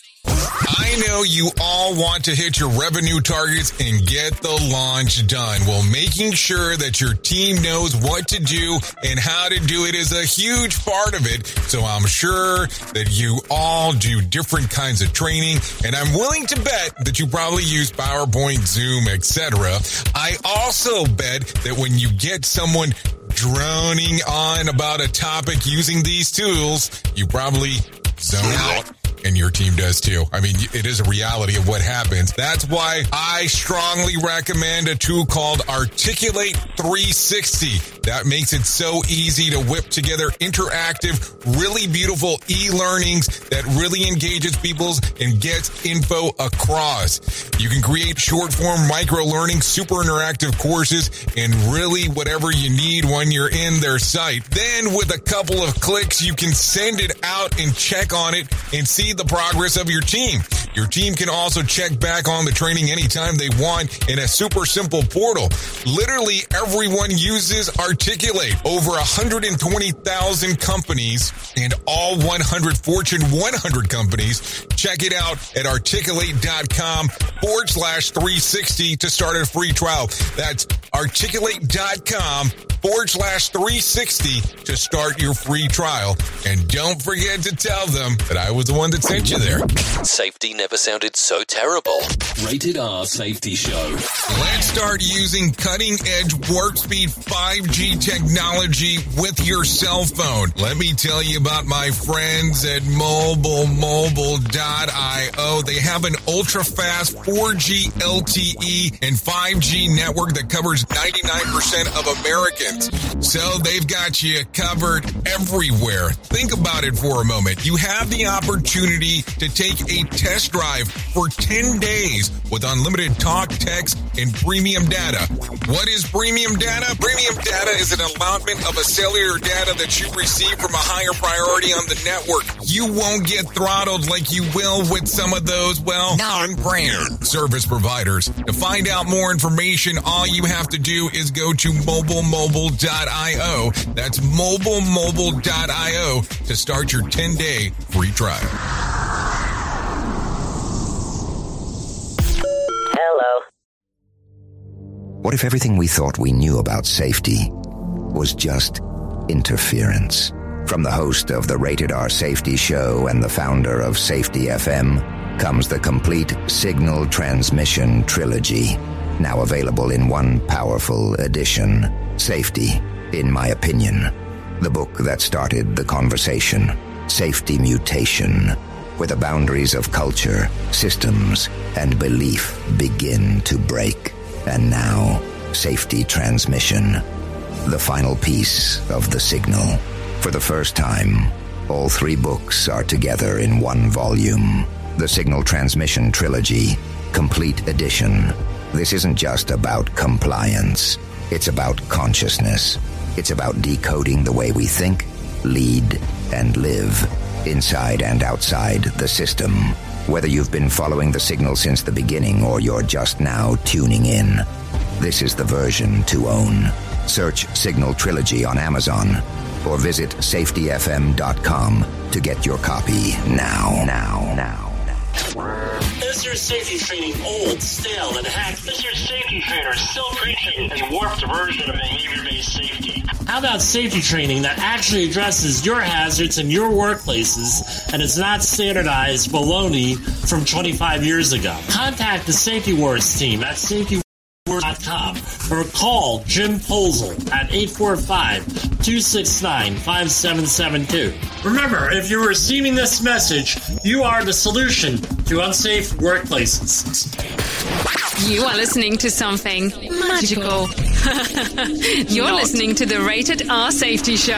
[SPEAKER 16] I know you all want to hit your revenue targets and get the launch done. Well, making sure that your team knows what to do and how to do it is a huge part of it. So I'm sure that you all do different kinds of training, and I'm willing to bet that you probably use PowerPoint, Zoom, et cetera. I also bet that when you get someone droning on about a topic using these tools, you probably zone out. And your team does too. I mean, it is a reality of what happens. That's why I strongly recommend a tool called Articulate three sixty. That makes it so easy to whip together interactive, really beautiful e-learnings that really engages people and gets info across. You can create short-form micro-learning, super interactive courses, and really whatever you need when you're in their site. Then with a couple of clicks, you can send it out and check on it and see the progress of your team. Your team can also check back on the training anytime they want in a super simple portal. Literally everyone uses Articulate. Over one hundred twenty thousand companies and all one hundred Fortune one hundred companies. Check it out at articulate.com forward slash 360 to start a free trial. That's articulate.com forward slash 360 to start your free trial. And don't forget to tell them that I was the one that sent you there.
[SPEAKER 11] Safety never sounded so terrible. Rated R Safety Show.
[SPEAKER 16] Let's start using cutting-edge warp speed five G technology with your cell phone. Let me tell you about my friends at mobile mobile dot io. They have an ultra-fast four G L T E and five G network that covers ninety-nine percent of Americans. So they've got you covered everywhere. Think about it for a moment. You have the opportunity to take a test drive for ten days with unlimited talk, text, and premium data. What is premium data? Premium data is an allotment of a cellular data that you receive from a higher priority on the network. You won't get throttled like you will with some of those, well, non-brand service providers. To find out more information, all you have to do is go to mobile mobile dot io. That's mobile mobile dot io to start your ten-day free trial.
[SPEAKER 17] Hello. What if everything we thought we knew about safety was just interference? From the host of the Rated R Safety Show and the founder of Safety F M comes the complete Signal Transmission Trilogy, now available in one powerful edition. Safety, in my opinion, the book that started the conversation. Safety Mutation, where the boundaries of culture, systems, and belief begin to break. And now, Safety Transmission, the final piece of the signal. For the first time, all three books are together in one volume. The Signal Transmission Trilogy, Complete Edition. This isn't just about compliance. It's about consciousness. It's about decoding the way we think, lead, and live, inside and outside the system. Whether you've been following the signal since the beginning or you're just now tuning in, this is the version to own. Search Signal Trilogy on Amazon or visit safety f m dot com to get your copy now, now, now.
[SPEAKER 18] Is your safety training old, stale, and hacked? Is your safety trainer still preaching a warped version of behavior-based safety? How about safety training that actually addresses your hazards in your workplaces and is not standardized baloney from twenty-five years ago? Contact the Safety Wars team at safety wars dot com or call Jim Posel at eight four five, two six nine, five seven seven two. Remember, if you're receiving this message, you are the solution to unsafe workplaces.
[SPEAKER 1] You are listening to something magical. You're Not. listening to the Rated R Safety Show.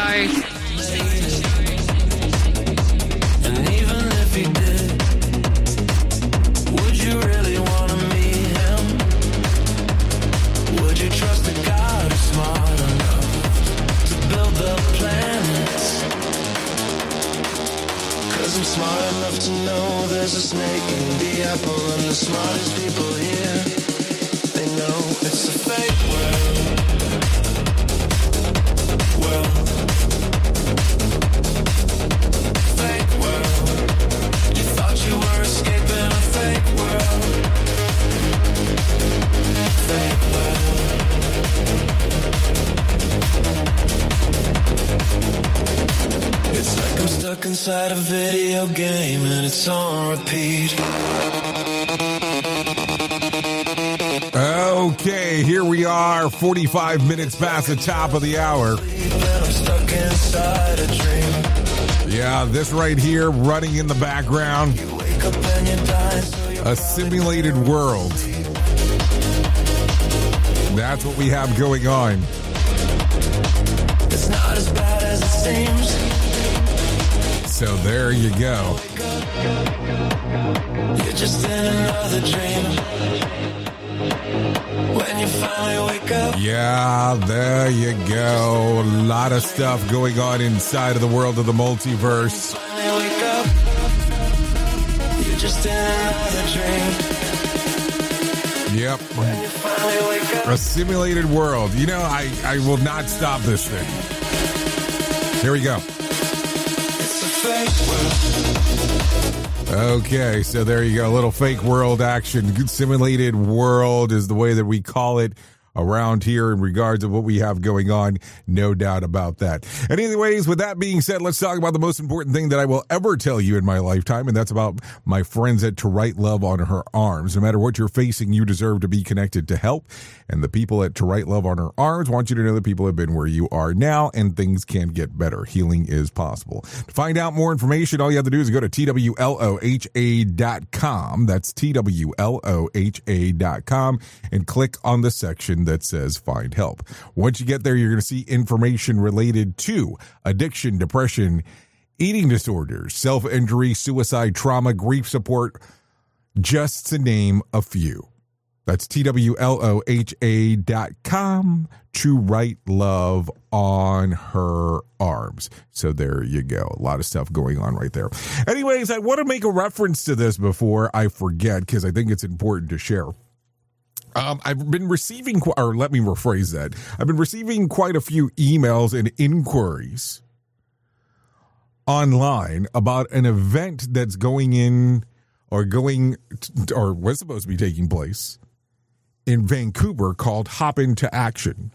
[SPEAKER 19] And even if he did, would you really want to meet him? Would you trust a God who's smart enough to build the planets? Cause I'm smart enough to know there's a snake in the apple, and the smartest people here, they know it's a fake world. World. Fake world. You thought you were escaping a fake world. Fake world. It's like I'm stuck inside a video game and it's on repeat.
[SPEAKER 4] Okay, here we are, forty-five minutes past the top of the hour.
[SPEAKER 19] I'm stuck inside a dream.
[SPEAKER 4] Yeah, this right here running in the background.
[SPEAKER 19] You wake up and you die, so you
[SPEAKER 4] a simulated world. That's what we have going on.
[SPEAKER 19] It's not as bad as it seems.
[SPEAKER 4] So there you go.
[SPEAKER 19] You're just in another dream. When you finally wake up.
[SPEAKER 4] Yeah, there you go. A lot of stuff going on inside of the world of the multiverse.
[SPEAKER 19] When you finally wake up. You're just in another dream.
[SPEAKER 4] Yep.
[SPEAKER 19] When you finally wake up.
[SPEAKER 4] A simulated world. You know, I, I will not stop this thing. Here we go.
[SPEAKER 19] It's a fake world.
[SPEAKER 4] Okay, so there you go. A little fake world action. Good simulated world is the way that we call it around here in regards to what we have going on. No doubt about that. And anyways, with that being said, let's talk about the most important thing that I will ever tell you in my lifetime, and that's about my friends at To Write Love on Her Arms. No matter what you're facing, you deserve to be connected to help. And the people at To Write Love on Her Arms want you to know that people have been where you are now, and things can get better. Healing is possible. To find out more information, all you have to do is go to T W L O H A dot com. That's T W L O H A dot com, and click on the section that says find help. Once you get there, you're going to see information related to addiction, depression, eating disorders, self-injury, suicide, trauma, grief support, just to name a few. That's T W L O H A dot com, To Write Love on Her Arms. So there you go. A lot of stuff going on right there. Anyways, I want to make a reference to this before I forget, because I think it's important to share. Um, I've been receiving, or let me rephrase that. I've been receiving quite a few emails and inquiries online about an event that's going in or going to, or was supposed to be taking place in Vancouver called Hop Into Action.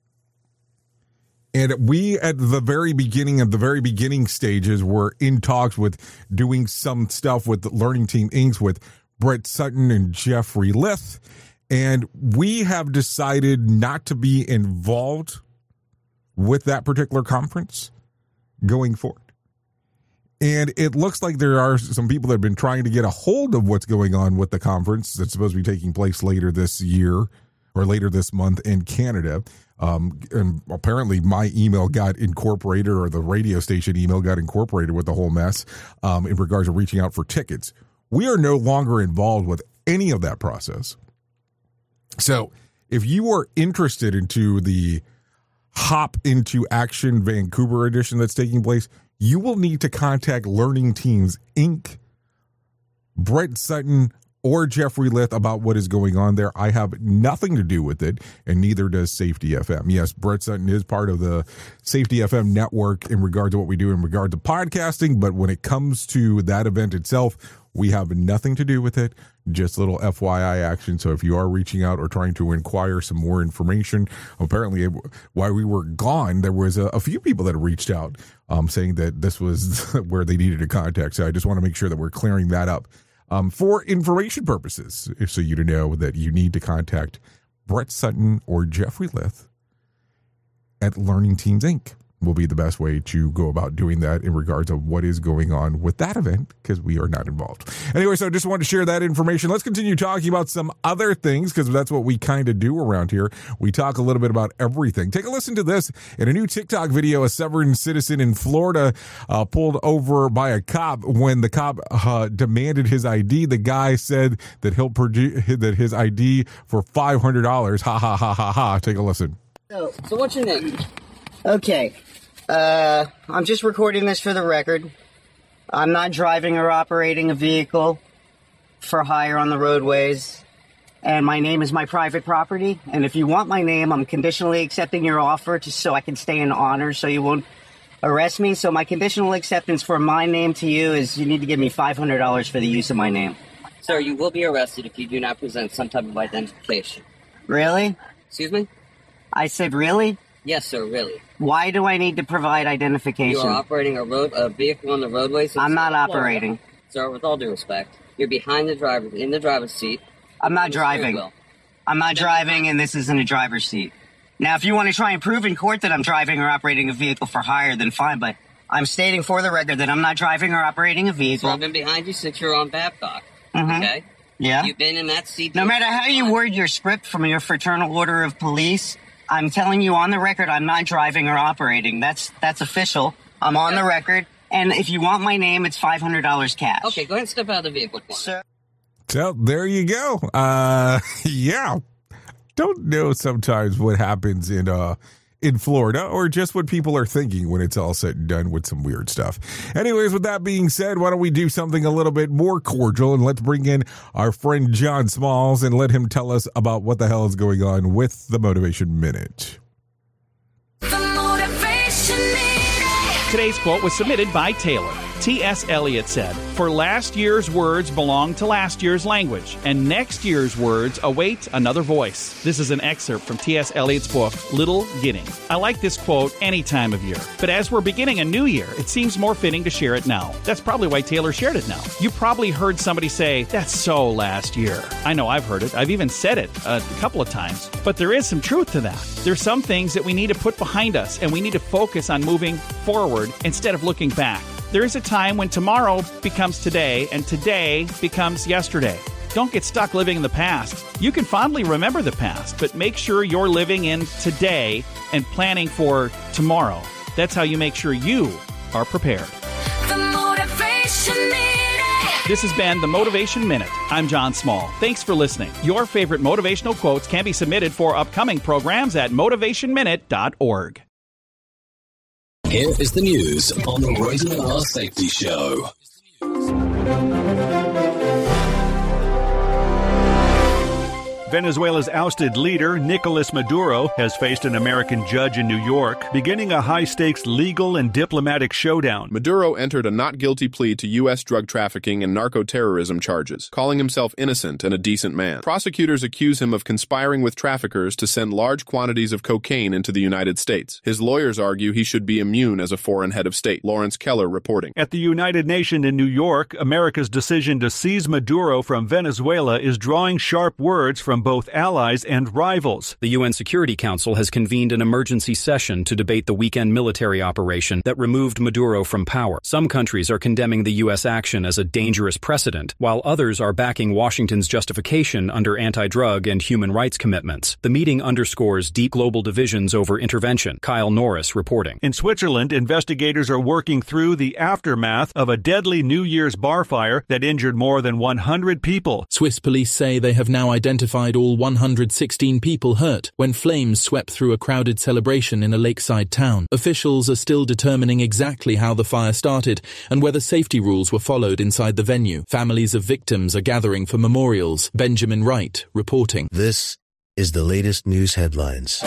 [SPEAKER 4] And we, at the very beginning of the very beginning stages, were in talks with doing some stuff with Learning Team Incorporated with Brett Sutton and Jeffrey Lith. And we have decided not to be involved with that particular conference going forward. And it looks like there are some people that have been trying to get a hold of what's going on with the conference that's supposed to be taking place later this year or later this month in Canada. Um, and apparently my email got incorporated, or the radio station email got incorporated with the whole mess um, in regards to reaching out for tickets. We are no longer involved with any of that process. So if you are interested into the Hop Into Action Vancouver edition that's taking place, you will need to contact Learning Teams Incorporated, Brett Sutton, or Jeffrey Lith about what is going on there. I have nothing to do with it, and neither does Safety F M. Yes, Brett Sutton is part of the Safety F M network in regard to what we do in regard to podcasting, but when it comes to that event itself, we have nothing to do with it. Just a little F Y I action. So if you are reaching out or trying to inquire some more information, apparently while we were gone, there was a, a few people that reached out um, saying that this was where they needed to contact. So I just want to make sure that we're clearing that up um, for information purposes. So you to know that you need to contact Brett Sutton or Jeffrey Lith at Learning Teams Incorporated. will be the best way to go about doing that in regards of what is going on with that event, because we are not involved. Anyway, so I just wanted to share that information. Let's continue talking about some other things, because that's what we kind of do around here. We talk a little bit about everything. Take a listen to this. In a new TikTok video, a Severn citizen in Florida uh, pulled over by a cop. When the cop uh, demanded his I D, the guy said that he'll produce that his I D for five hundred dollars. Ha ha ha ha ha. Take a listen.
[SPEAKER 20] So, so what's your name? Okay. Uh, I'm just recording this for the record. I'm not driving or operating a vehicle for hire on the roadways. And my name is my private property. And if you want my name, I'm conditionally accepting your offer just so I can stay in honor so you won't arrest me. So my conditional acceptance for my name to you is you need to give me five hundred dollars for the use of my name.
[SPEAKER 21] Sir, you will be arrested if you do not present some type of identification.
[SPEAKER 20] Really?
[SPEAKER 21] Excuse me?
[SPEAKER 20] I said really?
[SPEAKER 21] Yes, sir, really.
[SPEAKER 20] Why do I need to provide identification?
[SPEAKER 21] You are operating a road a vehicle on the roadway.
[SPEAKER 20] I'm not operating.
[SPEAKER 21] Sir, with all due respect, you're behind the driver, in the driver's seat.
[SPEAKER 20] I'm not driving. I'm not driving, and this isn't a driver's seat. Now, if you want to try and prove in court that I'm driving or operating a vehicle for hire, then fine, but I'm stating for the record that I'm not driving or operating a vehicle.
[SPEAKER 21] So I've been behind you since you're on Babcock,
[SPEAKER 20] mm-hmm.
[SPEAKER 21] okay?
[SPEAKER 20] Yeah.
[SPEAKER 21] You've been in that seat.
[SPEAKER 20] No matter how you word your script from your fraternal order of police, I'm telling you on the record I'm not driving or operating. That's that's official. I'm on okay. the record. And if you want my name, it's five hundred dollars cash.
[SPEAKER 21] Okay, go ahead and step out of the vehicle.
[SPEAKER 20] Sir.
[SPEAKER 4] So there you go. Uh, yeah. Don't know sometimes what happens in uh in Florida, or just what people are thinking when it's all said and done with some weird stuff. Anyways, with that being said, why don't we do something a little bit more cordial, and let's bring in our friend John Smalls and let him tell us about what the hell is going on with the Motivation Minute.
[SPEAKER 22] The Motivation Minute. Today's quote was submitted by Taylor. T S. Eliot said, "For last year's words belong to last year's language, and next year's words await another voice." This is an excerpt from T S. Eliot's book, Little Gidding. I like this quote any time of year, but as we're beginning a new year, it seems more fitting to share it now. That's probably why Taylor shared it now. You probably heard somebody say, "That's so last year." I know I've heard it. I've even said it a couple of times. But there is some truth to that. There's some things that we need to put behind us, and we need to focus on moving forward instead of looking back. There is a time when tomorrow becomes today, and today becomes yesterday. Don't get stuck living in the past. You can fondly remember the past, but make sure you're living in today and planning for tomorrow. That's how you make sure you are prepared. The Motivation Minute. This has been the Motivation Minute. I'm John Small. Thanks for listening. Your favorite motivational quotes can be submitted for upcoming programs at motivation minute dot org.
[SPEAKER 11] Here is the news on the Rated R Safety Show.
[SPEAKER 23] Venezuela's ousted leader, Nicolas Maduro, has faced an American judge in New York, beginning a high-stakes legal and diplomatic showdown.
[SPEAKER 24] Maduro entered a not guilty plea to U S drug trafficking and narco-terrorism charges, calling himself innocent and a decent man. Prosecutors accuse him of conspiring with traffickers to send large quantities of cocaine into the United States. His lawyers argue he should be immune as a foreign head of state. Lawrence Keller reporting.
[SPEAKER 23] At the United Nations in New York, America's decision to seize Maduro from Venezuela is drawing sharp words from both allies and rivals.
[SPEAKER 25] The U N Security Council has convened an emergency session to debate the weekend military operation that removed Maduro from power. Some countries are condemning the U S action as a dangerous precedent, while others are backing Washington's justification under anti-drug and human rights commitments. The meeting underscores deep global divisions over intervention. Kyle Norris reporting.
[SPEAKER 23] In Switzerland, investigators are working through the aftermath of a deadly New Year's bar fire that injured more than one hundred people.
[SPEAKER 26] Swiss police say they have now identified all one hundred sixteen people hurt when flames swept through a crowded celebration in a lakeside town. Officials are still determining exactly how the fire started and whether safety rules were followed inside the venue. Families of victims are gathering for memorials. Benjamin Wright reporting.
[SPEAKER 27] This is the latest news headlines.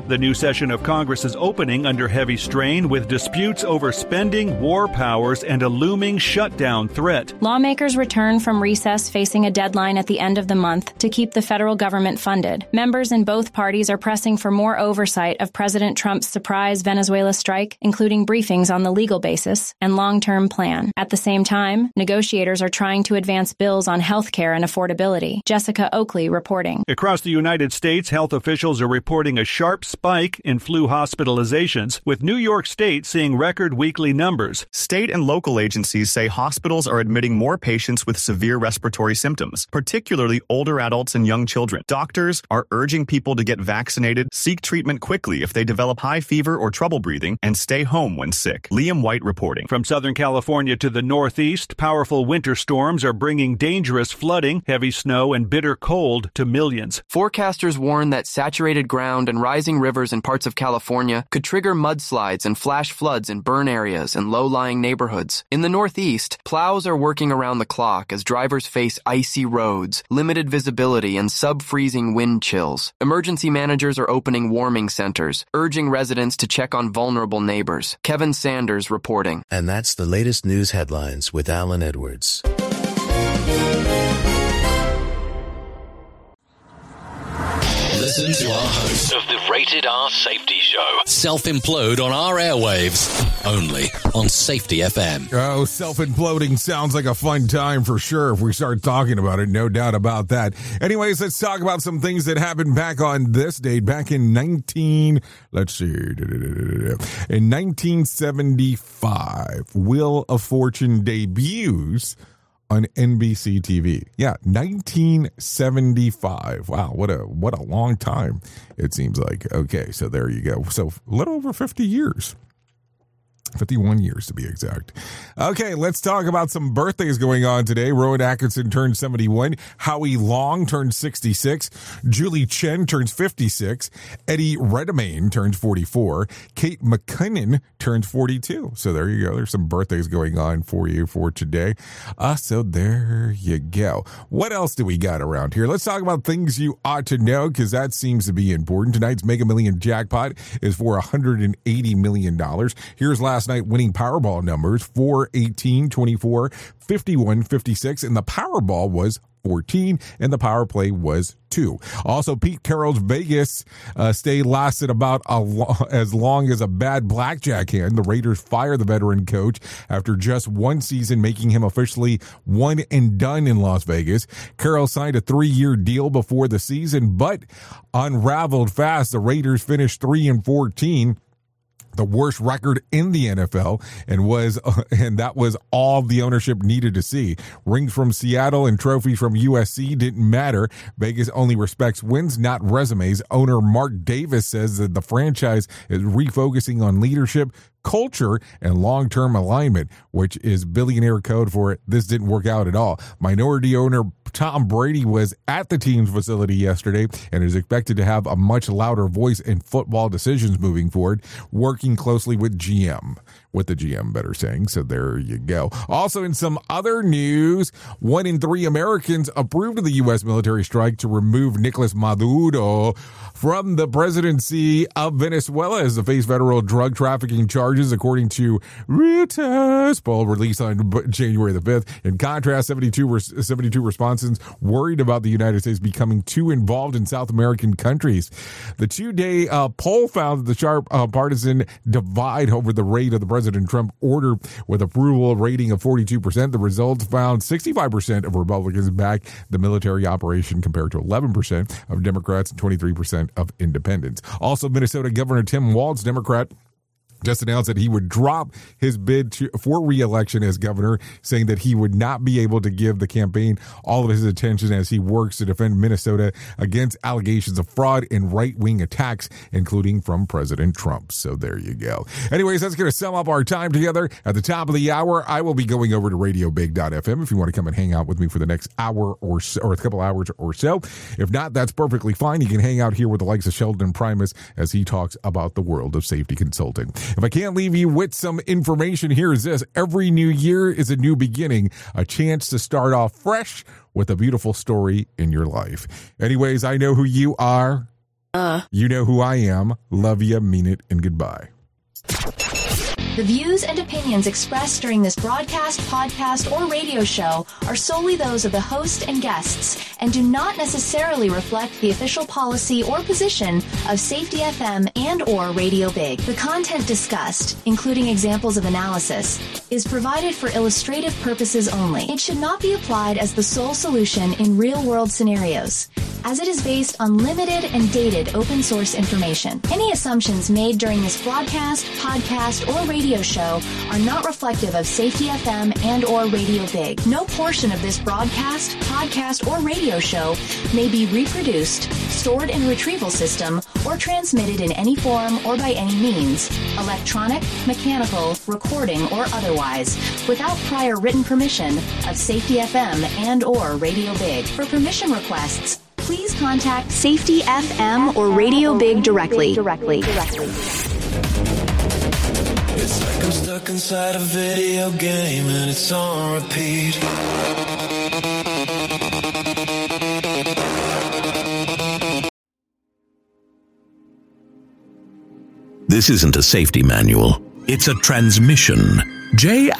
[SPEAKER 23] The new session of Congress is opening under heavy strain with disputes over spending, war powers, and a looming shutdown threat.
[SPEAKER 2] Lawmakers return from recess facing a deadline at the end of the month to keep the federal government funded. Members in both parties are pressing for more oversight of President Trump's surprise Venezuela strike, including briefings on the legal basis and long-term plan. At the same time, negotiators are trying to advance bills on health care and affordability. Jessica Oakley reporting.
[SPEAKER 23] Across the United States, health officials are reporting a sharp spike in flu hospitalizations, with New York State seeing record weekly numbers.
[SPEAKER 3] State and local agencies say hospitals are admitting more patients with severe respiratory symptoms, particularly older adults and young children. Doctors are urging people to get vaccinated, seek treatment quickly if they develop high fever or trouble breathing, and stay home when sick. Liam White reporting.
[SPEAKER 23] From Southern California to the Northeast, powerful winter storms are bringing dangerous flooding, heavy snow, and bitter cold to millions.
[SPEAKER 6] Forecasters warn that saturated ground and rising rivers in parts of California could trigger mudslides and flash floods in burn areas and low-lying neighborhoods. In the Northeast, plows are working around the clock as drivers face icy roads, limited visibility, and sub-freezing wind chills. Emergency managers are opening warming centers, urging residents to check on vulnerable neighbors. Kevin Sanders reporting.
[SPEAKER 27] And that's the latest news headlines with Alan Edwards.
[SPEAKER 11] Listen to our host of the Rated R Safety Show. Self-implode on our airwaves, only on Safety F M.
[SPEAKER 4] Oh, self-imploding sounds like a fun time for sure if we start talking about it, no doubt about that. Anyways, let's talk about some things that happened back on this date, back in nineteen, let's see, in nineteen seventy-five, Wheel of Fortune debuts on N B C T V. Yeah, nineteen seventy-five. Wow, what a what a long time it seems like. Okay, so there you go. So a little over fifty years. fifty-one years to be exact. Okay, let's talk about some birthdays going on today. Rowan Atkinson turned seventy-one. Howie Long turns sixty-six. Julie Chen turns fifty-six. Eddie Redmayne turns forty-four. Kate McKinnon turns forty-two. So there you go. There's some birthdays going on for you for today. Uh, so there you go. What else do we got around here? Let's talk about things you ought to know, because that seems to be important. Tonight's Mega Million jackpot is for one hundred eighty million dollars. Here's last night winning Powerball numbers: four, eighteen, twenty-four, fifty-one, fifty-six, and the Powerball was fourteen, and the power play was two. Also, Pete Carroll's Vegas uh, stay lasted about a lo- as long as a bad blackjack hand. The Raiders fire the veteran coach after just one season, making him officially one and done in Las Vegas. Carroll signed a three-year deal before the season, but unraveled fast. The Raiders finished three and fourteen. The worst record in the N F L, and was uh, and that was all the ownership needed to see. Rings from Seattle and trophies from U S C didn't matter. Vegas only respects wins, not resumes. Owner Mark Davis says that the franchise is refocusing on leadership, culture, and long-term alignment, which is billionaire code for it. This didn't work out at all. Minority owner Tom Brady was at the team's facility yesterday and is expected to have a much louder voice in football decisions moving forward, working closely with G M, with the G M better saying. So there you go. Also, in some other news, one in three Americans approved of the U S military strike to remove Nicolas Maduro from the presidency of Venezuela as they face federal drug trafficking charges, according to Reuters poll released on January the fifth. In contrast, seventy-two, seventy-two respondents worried about the United States becoming too involved in South American countries. The two-day uh, poll found that the sharp uh, partisan divide over the rate of the President Trump order, with approval rating of forty-two percent. The results found sixty-five percent of Republicans back the military operation compared to eleven percent of Democrats and twenty-three percent of independents. Also, Minnesota Governor Tim Walz, Democrat, just announced that he would drop his bid to, for re-election as governor, saying that he would not be able to give the campaign all of his attention as he works to defend Minnesota against allegations of fraud and right-wing attacks, including from President Trump. So there you go. Anyways, that's going to sum up our time together. At the top of the hour, I will be going over to radio big dot f m if you want to come and hang out with me for the next hour or so, or a couple hours or so. If not, that's perfectly fine. You can hang out here with the likes of Sheldon Primus as he talks about the world of safety consulting. If I can't leave you with some information, here is this. Every new year is a new beginning, a chance to start off fresh with a beautiful story in your life. Anyways, I know who you are.
[SPEAKER 5] Uh.
[SPEAKER 4] You know who I am. Love ya, mean it, and goodbye.
[SPEAKER 7] The views and opinions expressed during this broadcast, podcast, or radio show are solely those of the host and guests and do not necessarily reflect the official policy or position of Safety F M and or Radio Big. The content discussed, including examples of analysis, is provided for illustrative purposes only. It should not be applied as the sole solution in real-world scenarios, as it is based on limited and dated open source information. Any assumptions made during this broadcast, podcast, or radio show are not reflective of Safety F M and or Radio Big. No portion of this broadcast, podcast, or radio show may be reproduced, stored in a retrieval system, or transmitted in any form or by any means, electronic, mechanical, recording, or otherwise, without prior written permission of Safety F M and or Radio Big. For permission requests, please contact Safety F M or Radio Big directly. Directly. Directly.
[SPEAKER 19] It's like I'm stuck inside a video game and it's on repeat.
[SPEAKER 13] This isn't a safety manual. It's a transmission. Jay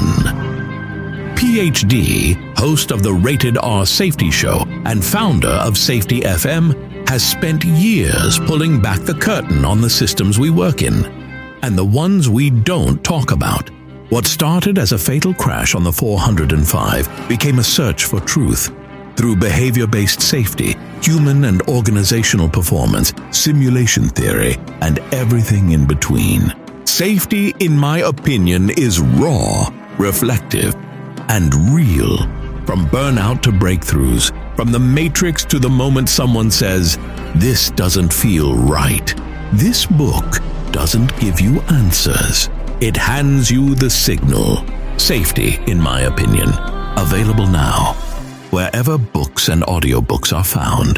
[SPEAKER 13] Allen, P H D, host of the Rated R Safety Show and founder of Safety F M, has spent years pulling back the curtain on the systems we work in and the ones we don't talk about. What started as a fatal crash on the four hundred five became a search for truth. Through behavior-based safety, human and organizational performance, simulation theory, and everything in between. Safety, in my opinion, is raw, reflective, and real. From burnout to breakthroughs, from the matrix to the moment someone says, "This doesn't feel right." This book doesn't give you answers. It hands you the signal. Safety, in my opinion. Available now, wherever books and audiobooks are found.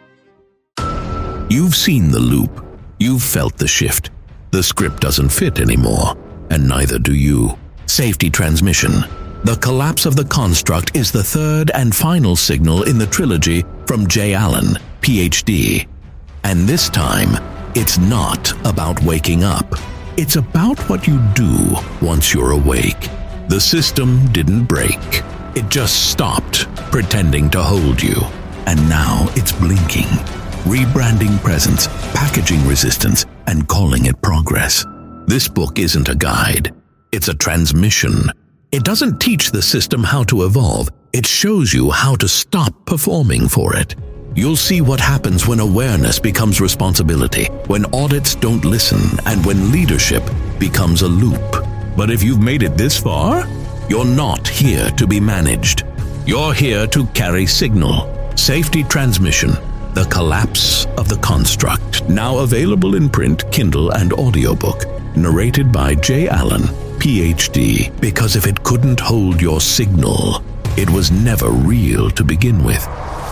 [SPEAKER 13] You've seen the loop. You've felt the shift. The script doesn't fit anymore, and neither do you. Safety transmission. The collapse of the construct is the third and final signal in the trilogy from Jay Allen, P H D. And this time, it's not about waking up. It's about what you do once you're awake. The system didn't break. It just stopped pretending to hold you. And now it's blinking, rebranding presence, packaging resistance, and calling it progress. This book isn't a guide. It's a transmission. It doesn't teach the system how to evolve. It shows you how to stop performing for it. You'll see what happens when awareness becomes responsibility, when audits don't listen, and when leadership becomes a loop. But if you've made it this far, you're not here to be managed. You're here to carry signal. Safety transmission. The collapse of the construct. Now available in print, Kindle, and audiobook. Narrated by Jay Allen, P H D. Because if it couldn't hold your signal, it was never real to begin with.